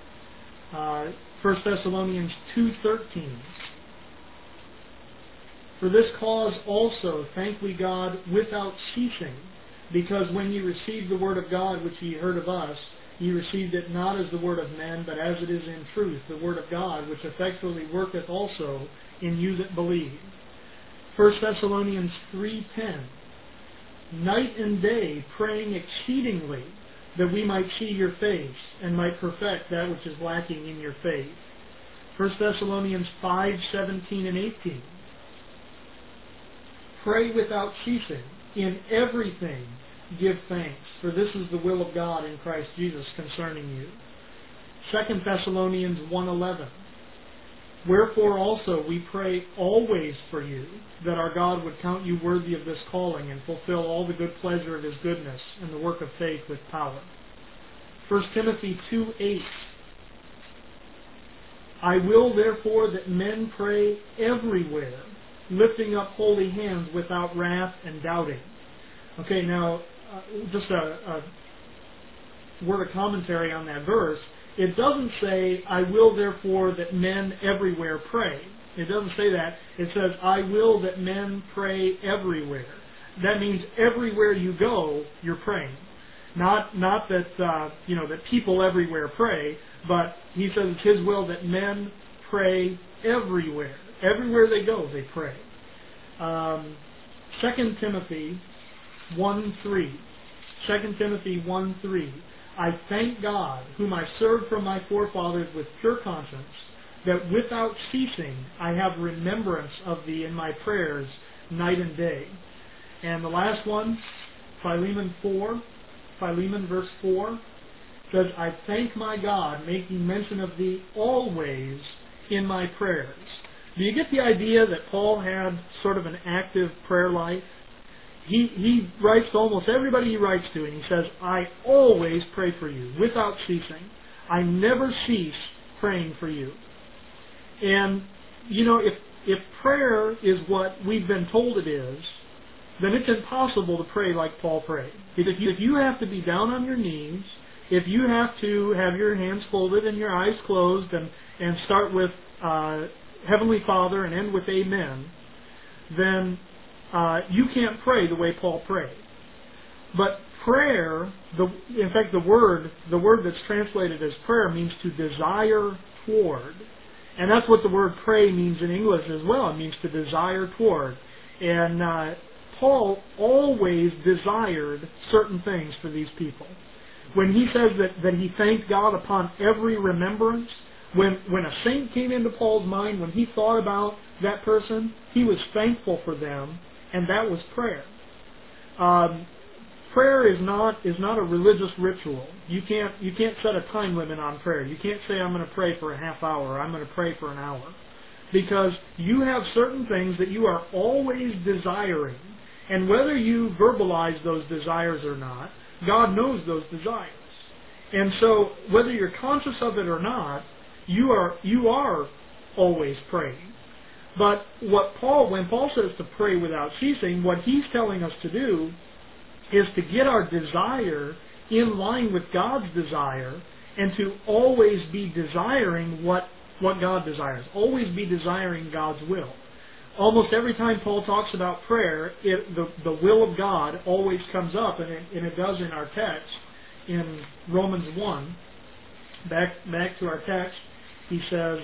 1 Thessalonians 2:13. "For this cause also thank we God without ceasing, because when ye received the word of God which ye heard of us, ye received it not as the word of men, but as it is in truth the word of God, which effectually worketh also in you that believe." 1 Thessalonians 3:10. "Night and day praying exceedingly, that we might see your face, and might perfect that which is lacking in your faith." 1 Thessalonians 5:17 and 18. "Pray without ceasing, in everything give thanks, for this is the will of God in Christ Jesus concerning you." 2 Thessalonians 1:11. "Wherefore also we pray always for you, that our God would count you worthy of this calling, and fulfill all the good pleasure of his goodness, and the work of faith with power." 1 Timothy 2:8. "I will therefore that men pray everywhere, lifting up holy hands without wrath and doubting." Okay, now just a word of commentary on that verse. It doesn't say, "I will therefore that men everywhere pray." It doesn't say that. It says, "I will that men pray everywhere." That means everywhere you go, you're praying. Not that that people everywhere pray, but he says it's his will that men pray everywhere. Everywhere they go, they pray. 2 Timothy 1:3. 2 Timothy 1:3. "I thank God, whom I serve from my forefathers with pure conscience, that without ceasing I have remembrance of thee in my prayers night and day." And the last one, Philemon 4, Philemon verse 4, says, "I thank my God, making mention of thee always in my prayers." Do you get the idea that Paul had sort of an active prayer life? He writes to almost everybody he writes to, and he says, "I always pray for you, without ceasing. I never cease praying for you." And, if prayer is what we've been told it is, then it's impossible to pray like Paul prayed. If you have to be down on your knees, if you have to have your hands folded and your eyes closed and start with Heavenly Father and end with Amen, then you can't pray the way Paul prayed. But prayer, in fact, the word that's translated as prayer means to desire toward. And that's what the word pray means in English as well. It means to desire toward. And Paul always desired certain things for these people. When he says that he thanked God upon every remembrance, When a saint came into Paul's mind, when he thought about that person, he was thankful for them, and that was prayer. Prayer is not a religious ritual. You can't set a time limit on prayer. You can't say, I'm going to pray for a half hour, or I'm going to pray for an hour. Because you have certain things that you are always desiring. And whether you verbalize those desires or not, God knows those desires. And so, whether you're conscious of it or not, you are always praying. But when Paul says to pray without ceasing, what he's telling us to do is to get our desire in line with God's desire, and to always be desiring what God desires. Always be desiring God's will. Almost every time Paul talks about prayer, the will of God always comes up, and it does in our text in Romans 1. Back to our text, he says,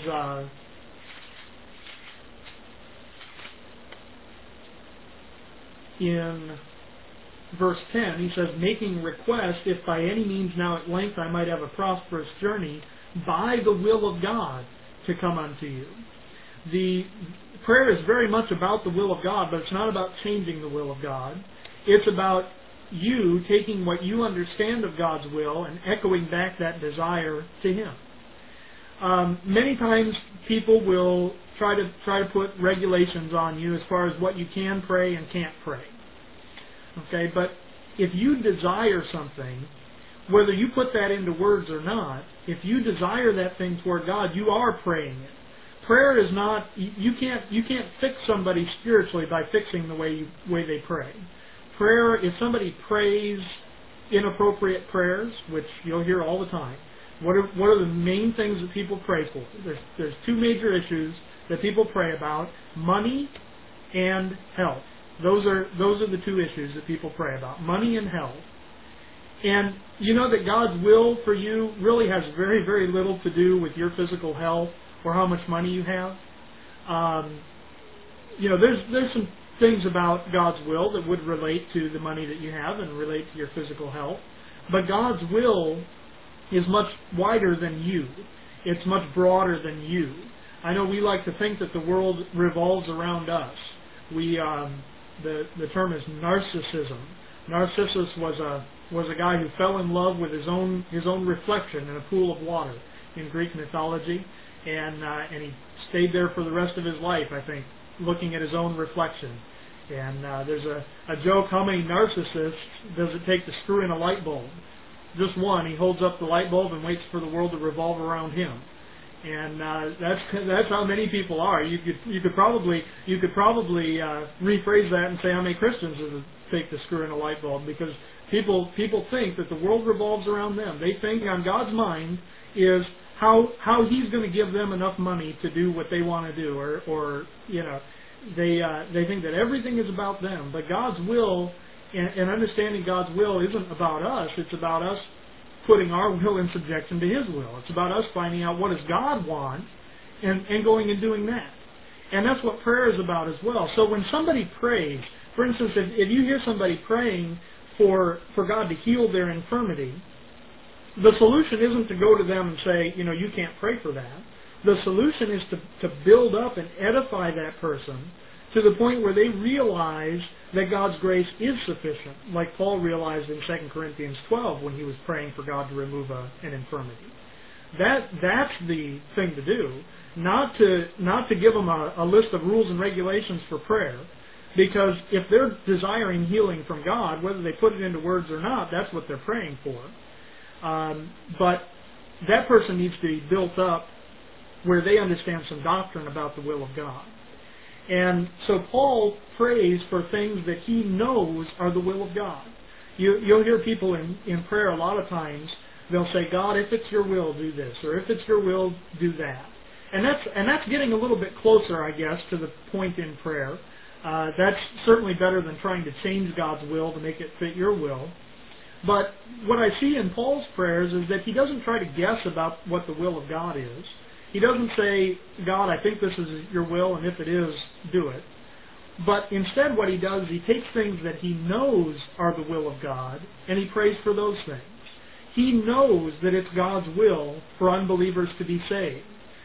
in verse 10, he says, making request, if by any means now at length I might have a prosperous journey, by the will of God to come unto you. The prayer is very much about the will of God, but it's not about changing the will of God. It's about you taking what you understand of God's will and echoing back that desire to Him. Many times people will try to put regulations on you as far as what you can pray and can't pray. Okay, but if you desire something, whether you put that into words or not, if you desire that thing toward God, you are praying it. Prayer is not, you can't fix somebody spiritually by fixing the way they pray. Prayer, if somebody prays inappropriate prayers, which you'll hear all the time, what are the main things that people pray for? There's two major issues that people pray about: money and health. Those are the two issues that people pray about: money and health. And you know that God's will for you really has very, very little to do with your physical health or how much money you have. There's some things about God's will that would relate to the money that you have and relate to your physical health. But God's will is much wider than you. It's much broader than you. I know we like to think that the world revolves around us. The term is narcissism. Narcissus was a guy who fell in love with his own reflection in a pool of water in Greek mythology, and he stayed there for the rest of his life, I think, looking at his own reflection. And there's a joke: how many narcissists does it take to screw in a light bulb? Just one. He holds up the light bulb and waits for the world to revolve around him. And that's how many people are. You could probably rephrase that and say how many Christians does it take to screw in a light bulb, because people think that the world revolves around them. They think on God's mind is how He's going to give them enough money to do what they want to do, or they think that everything is about them. But God's will and understanding God's will isn't about us. It's about us putting our will in subjection to His will. It's about us finding out what does God want and going and doing that. And that's what prayer is about as well. So when somebody prays, for instance, if you hear somebody praying for God to heal their infirmity, the solution isn't to go to them and say, you can't pray for that. The solution is to build up and edify that person to the point where they realize that God's grace is sufficient, like Paul realized in 2 Corinthians 12 when he was praying for God to remove an infirmity. That's the thing to do, not to give them a list of rules and regulations for prayer, because if they're desiring healing from God, whether they put it into words or not, that's what they're praying for. But that person needs to be built up where they understand some doctrine about the will of God. And so Paul prays for things that he knows are the will of God. You'll hear people in prayer a lot of times, they'll say, God, if it's your will, do this, or if it's your will, do that. And that's getting a little bit closer, I guess, to the point in prayer. That's certainly better than trying to change God's will to make it fit your will. But what I see in Paul's prayers is that he doesn't try to guess about what the will of God is. He doesn't say, God, I think this is your will, and if it is, do it. But instead what he does is he takes things that he knows are the will of God, and he prays for those things. He knows that it's God's will for unbelievers to be saved.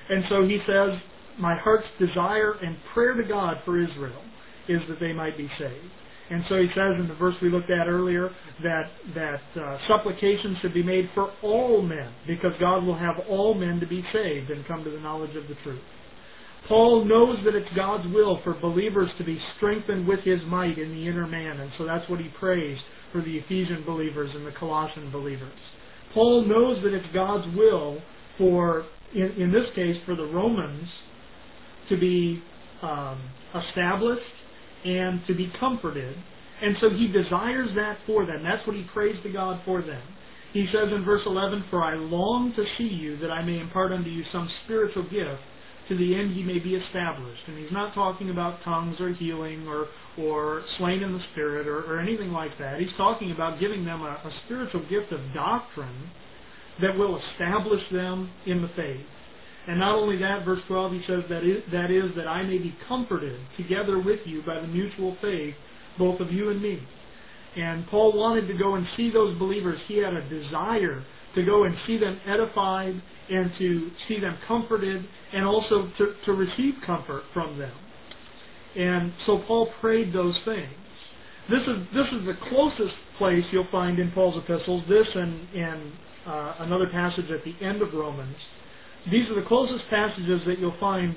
And so he says, my heart's desire and prayer to God for Israel is that they might be saved. And so he says in the verse we looked at earlier that supplications should be made for all men, because God will have all men to be saved and come to the knowledge of the truth. Paul knows that it's God's will for believers to be strengthened with his might in the inner man, and so that's what he prays for the Ephesian believers and the Colossian believers. Paul knows that it's God's will for, in this case, for the Romans to be established and to be comforted, and so he desires that for them. That's what he prays to God for them. He says in verse 11, "For I long to see you, that I may impart unto you some spiritual gift, to the end ye may be established." And he's not talking about tongues or healing or slain in the spirit or anything like that. He's talking about giving them a spiritual gift of doctrine that will establish them in the faith. And not only that, verse 12, he says, that is, that I may be comforted together with you by the mutual faith, both of you and me. And Paul wanted to go and see those believers. He had a desire to go and see them edified and to see them comforted and also to receive comfort from them. And so Paul prayed those things. This is the closest place you'll find in Paul's epistles, this and another passage at the end of Romans. These are the closest passages that you'll find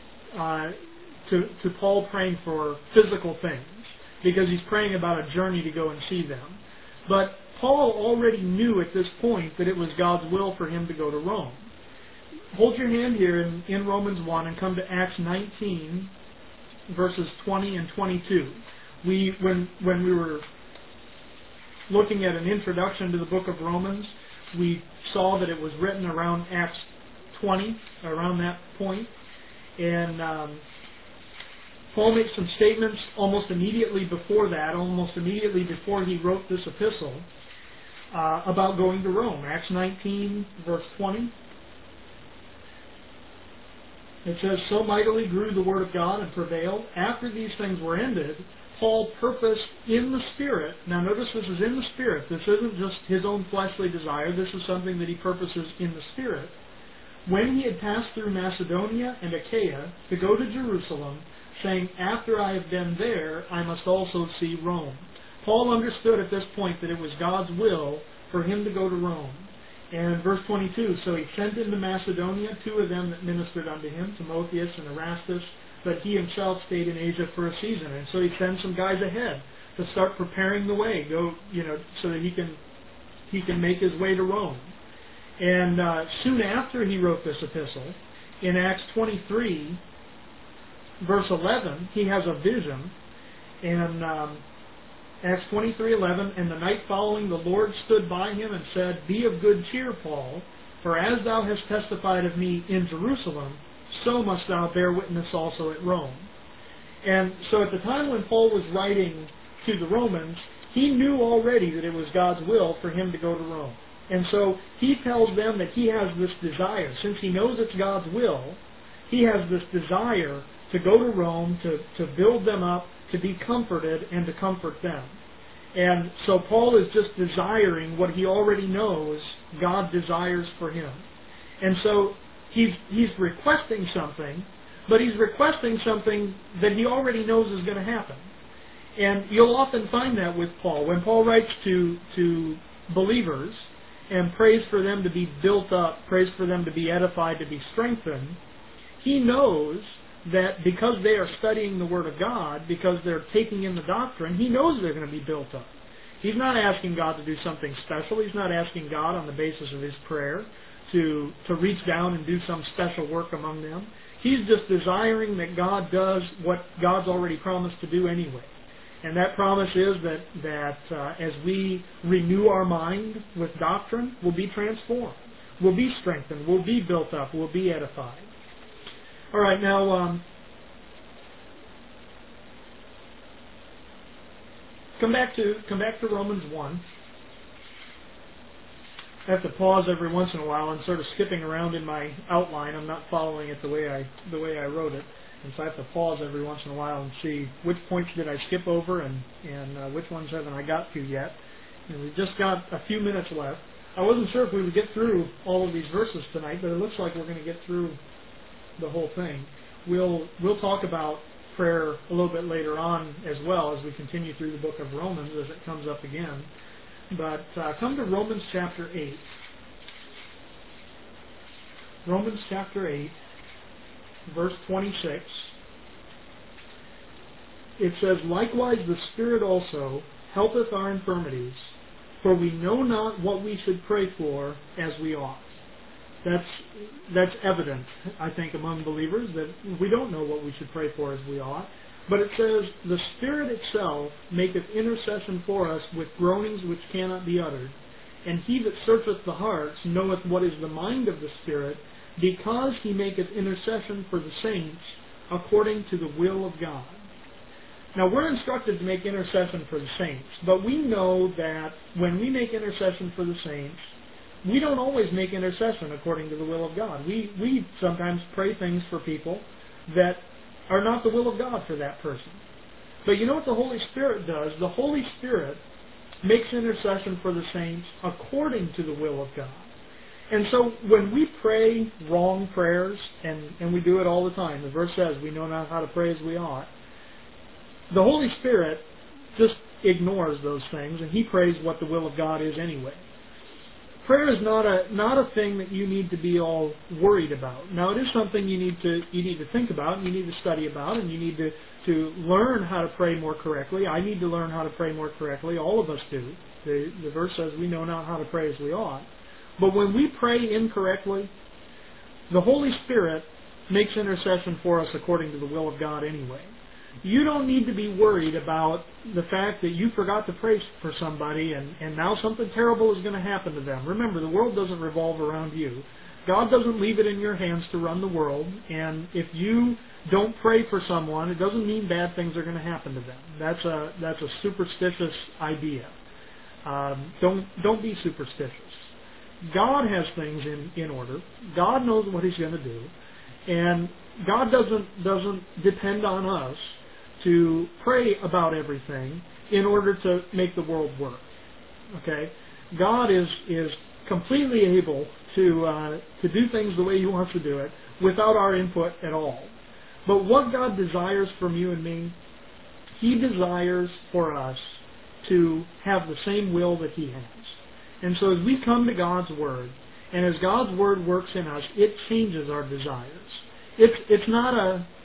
to Paul praying for physical things, because he's praying about a journey to go and see them. But Paul already knew at this point that it was God's will for him to go to Rome. Hold your hand here in Romans 1 and come to Acts 19, verses 20 and 22. When we were looking at an introduction to the book of Romans, we saw that it was written around Acts 20, around that point. And Paul makes some statements almost immediately before that, almost immediately before he wrote this epistle, about going to Rome. Acts 19, verse 20. It says, "So mightily grew the word of God and prevailed. After these things were ended, Paul purposed in the Spirit." Now notice this is in the Spirit. This isn't just his own fleshly desire. This is something that he purposes in the Spirit. "When he had passed through Macedonia and Achaia, to go to Jerusalem, saying, After I have been there, I must also see Rome." Paul understood at this point that it was God's will for him to go to Rome. And verse 22, "So he sent into Macedonia 2 of them that ministered unto him, Timotheus and Erastus, but he himself stayed in Asia for a season." And so he sends some guys ahead to start preparing the way, so that he can make his way to Rome. And soon after he wrote this epistle, in Acts 23, verse 11, he has a vision. And Acts 23:11, "And the night following the Lord stood by him and said, Be of good cheer, Paul, for as thou hast testified of me in Jerusalem, so must thou bear witness also at Rome." And so at the time when Paul was writing to the Romans, he knew already that it was God's will for him to go to Rome. And so he tells them that he has this desire. Since he knows it's God's will, he has this desire to go to Rome, to build them up, to be comforted, and to comfort them. And so Paul is just desiring what he already knows God desires for him. And so he's requesting something, but he's requesting something that he already knows is going to happen. And you'll often find that with Paul. When Paul writes to believers and prays for them to be built up, prays for them to be edified, to be strengthened, he knows that because they are studying the Word of God, because they're taking in the doctrine, he knows they're going to be built up. He's not asking God to do something special. He's not asking God on the basis of his prayer to reach down and do some special work among them. He's just desiring that God does what God's already promised to do anyway. And that promise is that as we renew our mind with doctrine, we'll be transformed. We'll be strengthened. We'll be built up. We'll be edified. All right, now come back to Romans 1. I have to pause every once in a while. I'm sort of skipping around in my outline. I'm not following it the way I wrote it, and so I have to pause every once in a while and see which points did I skip over and which ones haven't I got to yet. And we've just got a few minutes left. I wasn't sure if we would get through all of these verses tonight, but it looks like we're going to get through the whole thing. We'll talk about prayer a little bit later on as well as we continue through the book of Romans as it comes up again. But come to Romans chapter 8. Romans chapter 8, verse 26. It says, "Likewise the Spirit also helpeth our infirmities, for we know not what we should pray for as we ought." That's evident, I think, among believers, that we don't know what we should pray for as we ought. But it says, "The Spirit itself maketh intercession for us with groanings which cannot be uttered. And he that searcheth the hearts knoweth what is the mind of the Spirit, because he maketh intercession for the saints according to the will of God." Now, we're instructed to make intercession for the saints, but we know that when we make intercession for the saints, we don't always make intercession according to the will of God. We sometimes pray things for people that are not the will of God for that person. But you know what the Holy Spirit does? The Holy Spirit makes intercession for the saints according to the will of God. And so when we pray wrong prayers, and we do it all the time, the verse says we know not how to pray as we ought, the Holy Spirit just ignores those things, and he prays what the will of God is anyway. Prayer is not a thing that you need to be all worried about. Now, it is something you need to think about, and you need to study about, and you need to learn how to pray more correctly. I need to learn how to pray more correctly. All of us do. The verse says we know not how to pray as we ought. But when we pray incorrectly, the Holy Spirit makes intercession for us according to the will of God anyway. You don't need to be worried about the fact that you forgot to pray for somebody and now something terrible is going to happen to them. Remember, the world doesn't revolve around you. God doesn't leave it in your hands to run the world, and if you don't pray for someone, it doesn't mean bad things are going to happen to them. That's a superstitious idea. Don't be superstitious. God has things in order. God knows what He's going to do, and God doesn't depend on us to pray about everything in order to make the world work. Okay, God is completely able to do things the way He wants to do it without our input at all. But what God desires from you and me, He desires for us to have the same will that He has. And so as we come to God's Word, and as God's Word works in us, it changes our desires. It's not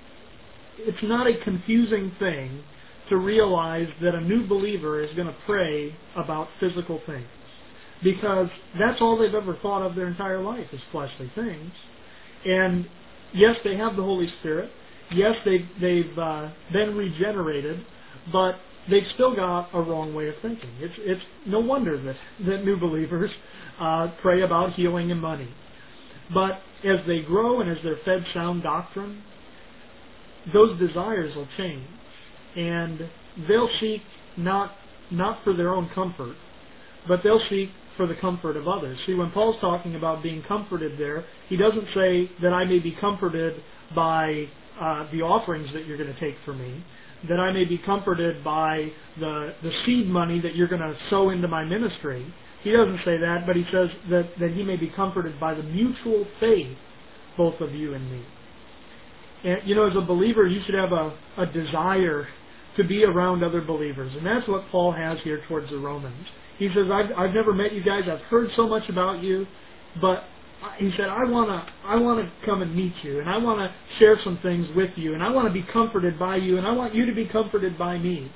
a confusing thing to realize that a new believer is going to pray about physical things, because that's all they've ever thought of their entire life is fleshly things. And yes, they have the Holy Spirit. Yes, they've been regenerated, but they've still got a wrong way of thinking. It's no wonder that new believers pray about healing and money. But as they grow and as they're fed sound doctrine, those desires will change, and they'll seek not for their own comfort, but they'll seek for the comfort of others. See, when Paul's talking about being comforted there, he doesn't say that I may be comforted by the offerings that you're going to take for me, that I may be comforted by the seed money that you're going to sow into my ministry. He doesn't say that, but he says that he may be comforted by the mutual faith, both of you and me. And, as a believer, you should have a desire to be around other believers. And that's what Paul has here towards the Romans. He says, I've never met you guys. I've heard so much about you. But he said, I want to come and meet you. And I want to share some things with you. And I want to be comforted by you. And I want you to be comforted by me.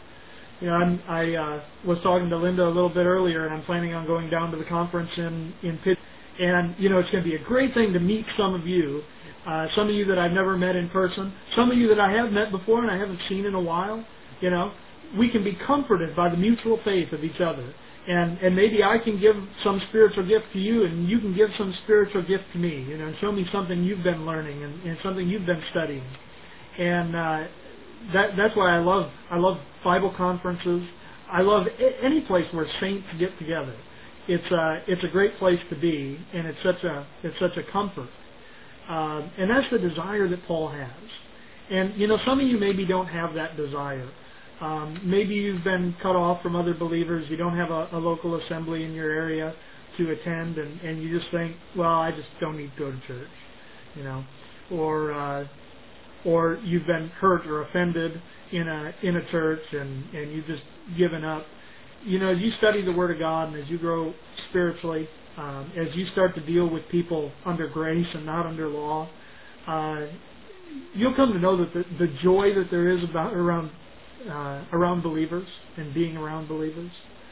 I was talking to Linda a little bit earlier, and I'm planning on going down to the conference in Pittsburgh. And, it's going to be a great thing to meet some of you that I've never met in person, some of you that I have met before and I haven't seen in a while. We can be comforted by the mutual faith of each other. And maybe I can give some spiritual gift to you, and you can give some spiritual gift to me, and show me something you've been learning and something you've been studying. And that's why I love Bible conferences. I love any place where saints get together. It's a great place to be, and it's such a comfort. And that's the desire that Paul has. And some of you maybe don't have that desire. Maybe you've been cut off from other believers. You don't have a local assembly in your area to attend, and you just think, well, I just don't need to go to church. or you've been hurt or offended in a church and you've just given up. As you study the Word of God and as you grow spiritually, as you start to deal with people under grace and not under law, you'll come to know that the joy that there is around believers and being around believers,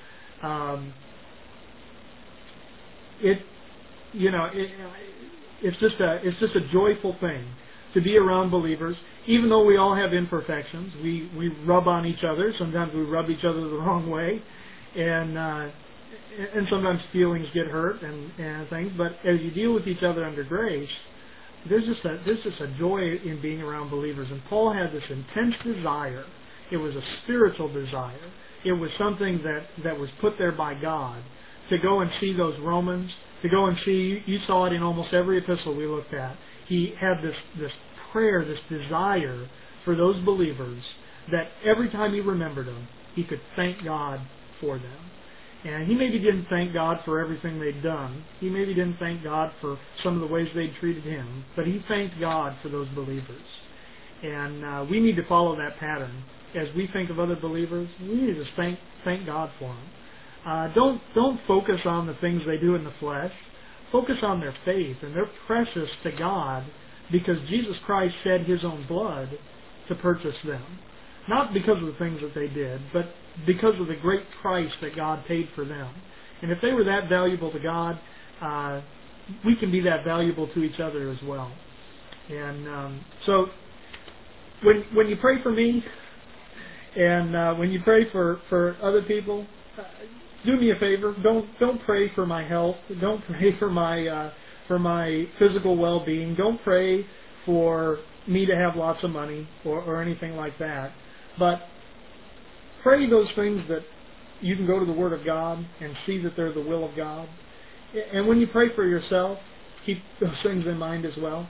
it's just a joyful thing to be around believers. Even though we all have imperfections, we rub on each other. Sometimes we rub each other the wrong way, and sometimes feelings get hurt and things. But as you deal with each other under grace, there's just a joy in being around believers. And Paul had this intense desire. It was a spiritual desire. It was something that was put there by God to go and see those Romans, to go and see. You saw it in almost every epistle we looked at. He had this prayer, this desire for those believers that every time he remembered them, he could thank God for them. And he maybe didn't thank God for everything they'd done. He maybe didn't thank God for some of the ways they'd treated him. But he thanked God for those believers. And we need to follow that pattern. As we think of other believers, we need to thank God for them. Don't focus on the things they do in the flesh. Focus on their faith. And they're precious to God because Jesus Christ shed his own blood to purchase them. Not because of the things that they did, but because of the great price that God paid for them. And if they were that valuable to God, we can be that valuable to each other as well. And so when you pray for me, and when you pray for other people, do me a favor. Don't pray for my health. Don't pray for my physical well-being. Don't pray for me to have lots of money or anything like that. But pray those things that you can go to the Word of God and see that they're the will of God. And when you pray for yourself, keep those things in mind as well.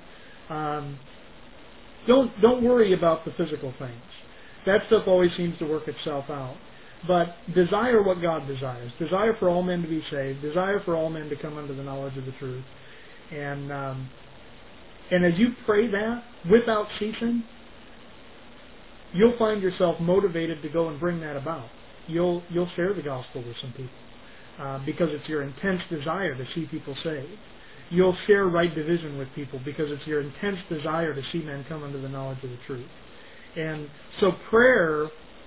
Don't worry about the physical things. That stuff always seems to work itself out. But desire what God desires. Desire for all men to be saved. Desire for all men to come under the knowledge of the truth. And as you pray that without ceasing, you'll find yourself motivated to go and bring that about. You'll share the gospel with some people because it's your intense desire to see people saved. You'll share right division with people because it's your intense desire to see men come under the knowledge of the truth. And so prayer,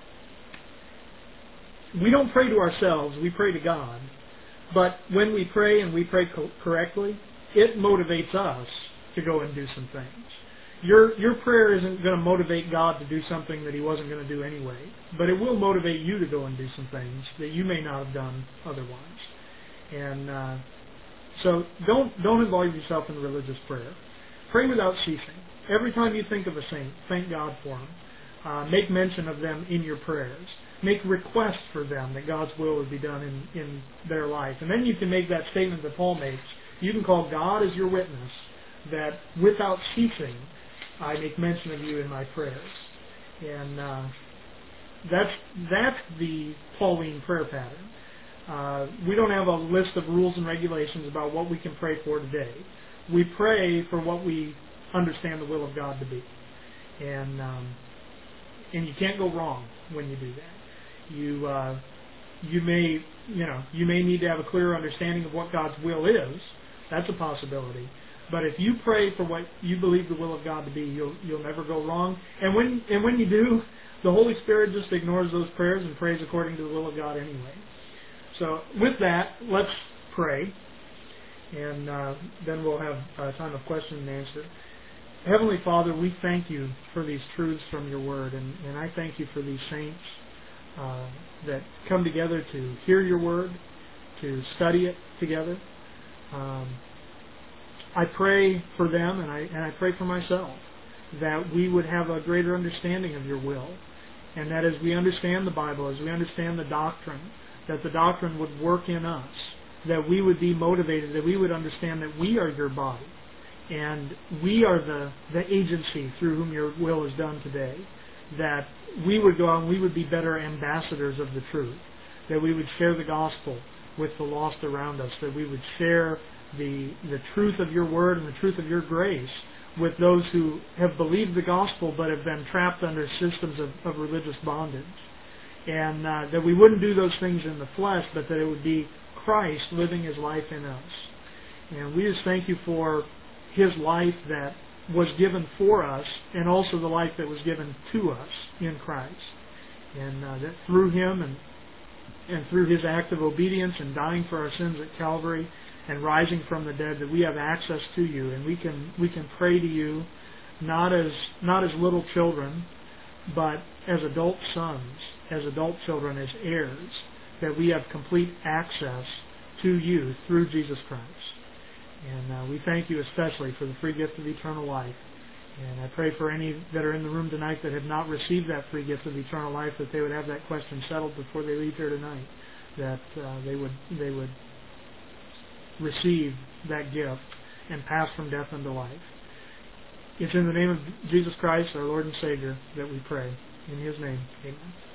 we don't pray to ourselves, we pray to God. But when we pray and we pray correctly, it motivates us to go and do some things. Your prayer isn't going to motivate God to do something that he wasn't going to do anyway, but it will motivate you to go and do some things that you may not have done otherwise. And so don't involve yourself in religious prayer. Pray without ceasing. Every time you think of a saint, thank God for them. Make mention of them in your prayers. Make requests for them that God's will would be done in their life. And then you can make that statement that Paul makes. You can call God as your witness that without ceasing, I make mention of you in my prayers. And that's the Pauline prayer pattern. We don't have a list of rules and regulations about what we can pray for today. We pray for what we understand the will of God to be. And you can't go wrong when you do that. You may need to have a clearer understanding of what God's will is. That's a possibility. But if you pray for what you believe the will of God to be, you'll never go wrong. And when you do, the Holy Spirit just ignores those prayers and prays according to the will of God anyway. So with that, let's pray, and then we'll have a time of question and answer. Heavenly Father, we thank you for these truths from your word, and I thank you for these saints that come together to hear your word, to study it together. I pray for them, and I pray for myself, that we would have a greater understanding of your will, and that as we understand the Bible, as we understand the doctrine, that the doctrine would work in us, that we would be motivated, that we would understand that we are your body, and we are the agency through whom your will is done today, that we would go out and we would be better ambassadors of the truth, that we would share the gospel with the lost around us, that we would share the truth of your word and the truth of your grace with those who have believed the gospel but have been trapped under systems of religious bondage. And that we wouldn't do those things in the flesh, but that it would be Christ living His life in us. And we just thank You for His life that was given for us, and also the life that was given to us in Christ. And that through Him and through His act of obedience and dying for our sins at Calvary and rising from the dead, that we have access to You, and we can pray to You not as little children, but as adult sons, as adult children, as heirs, that we have complete access to You through Jesus Christ. And we thank You especially for the free gift of eternal life. And I pray for any that are in the room tonight that have not received that free gift of eternal life, that they would have that question settled before they leave here tonight, that they would receive that gift and pass from death unto life. It's in the name of Jesus Christ, our Lord and Savior, that we pray. In His name, amen.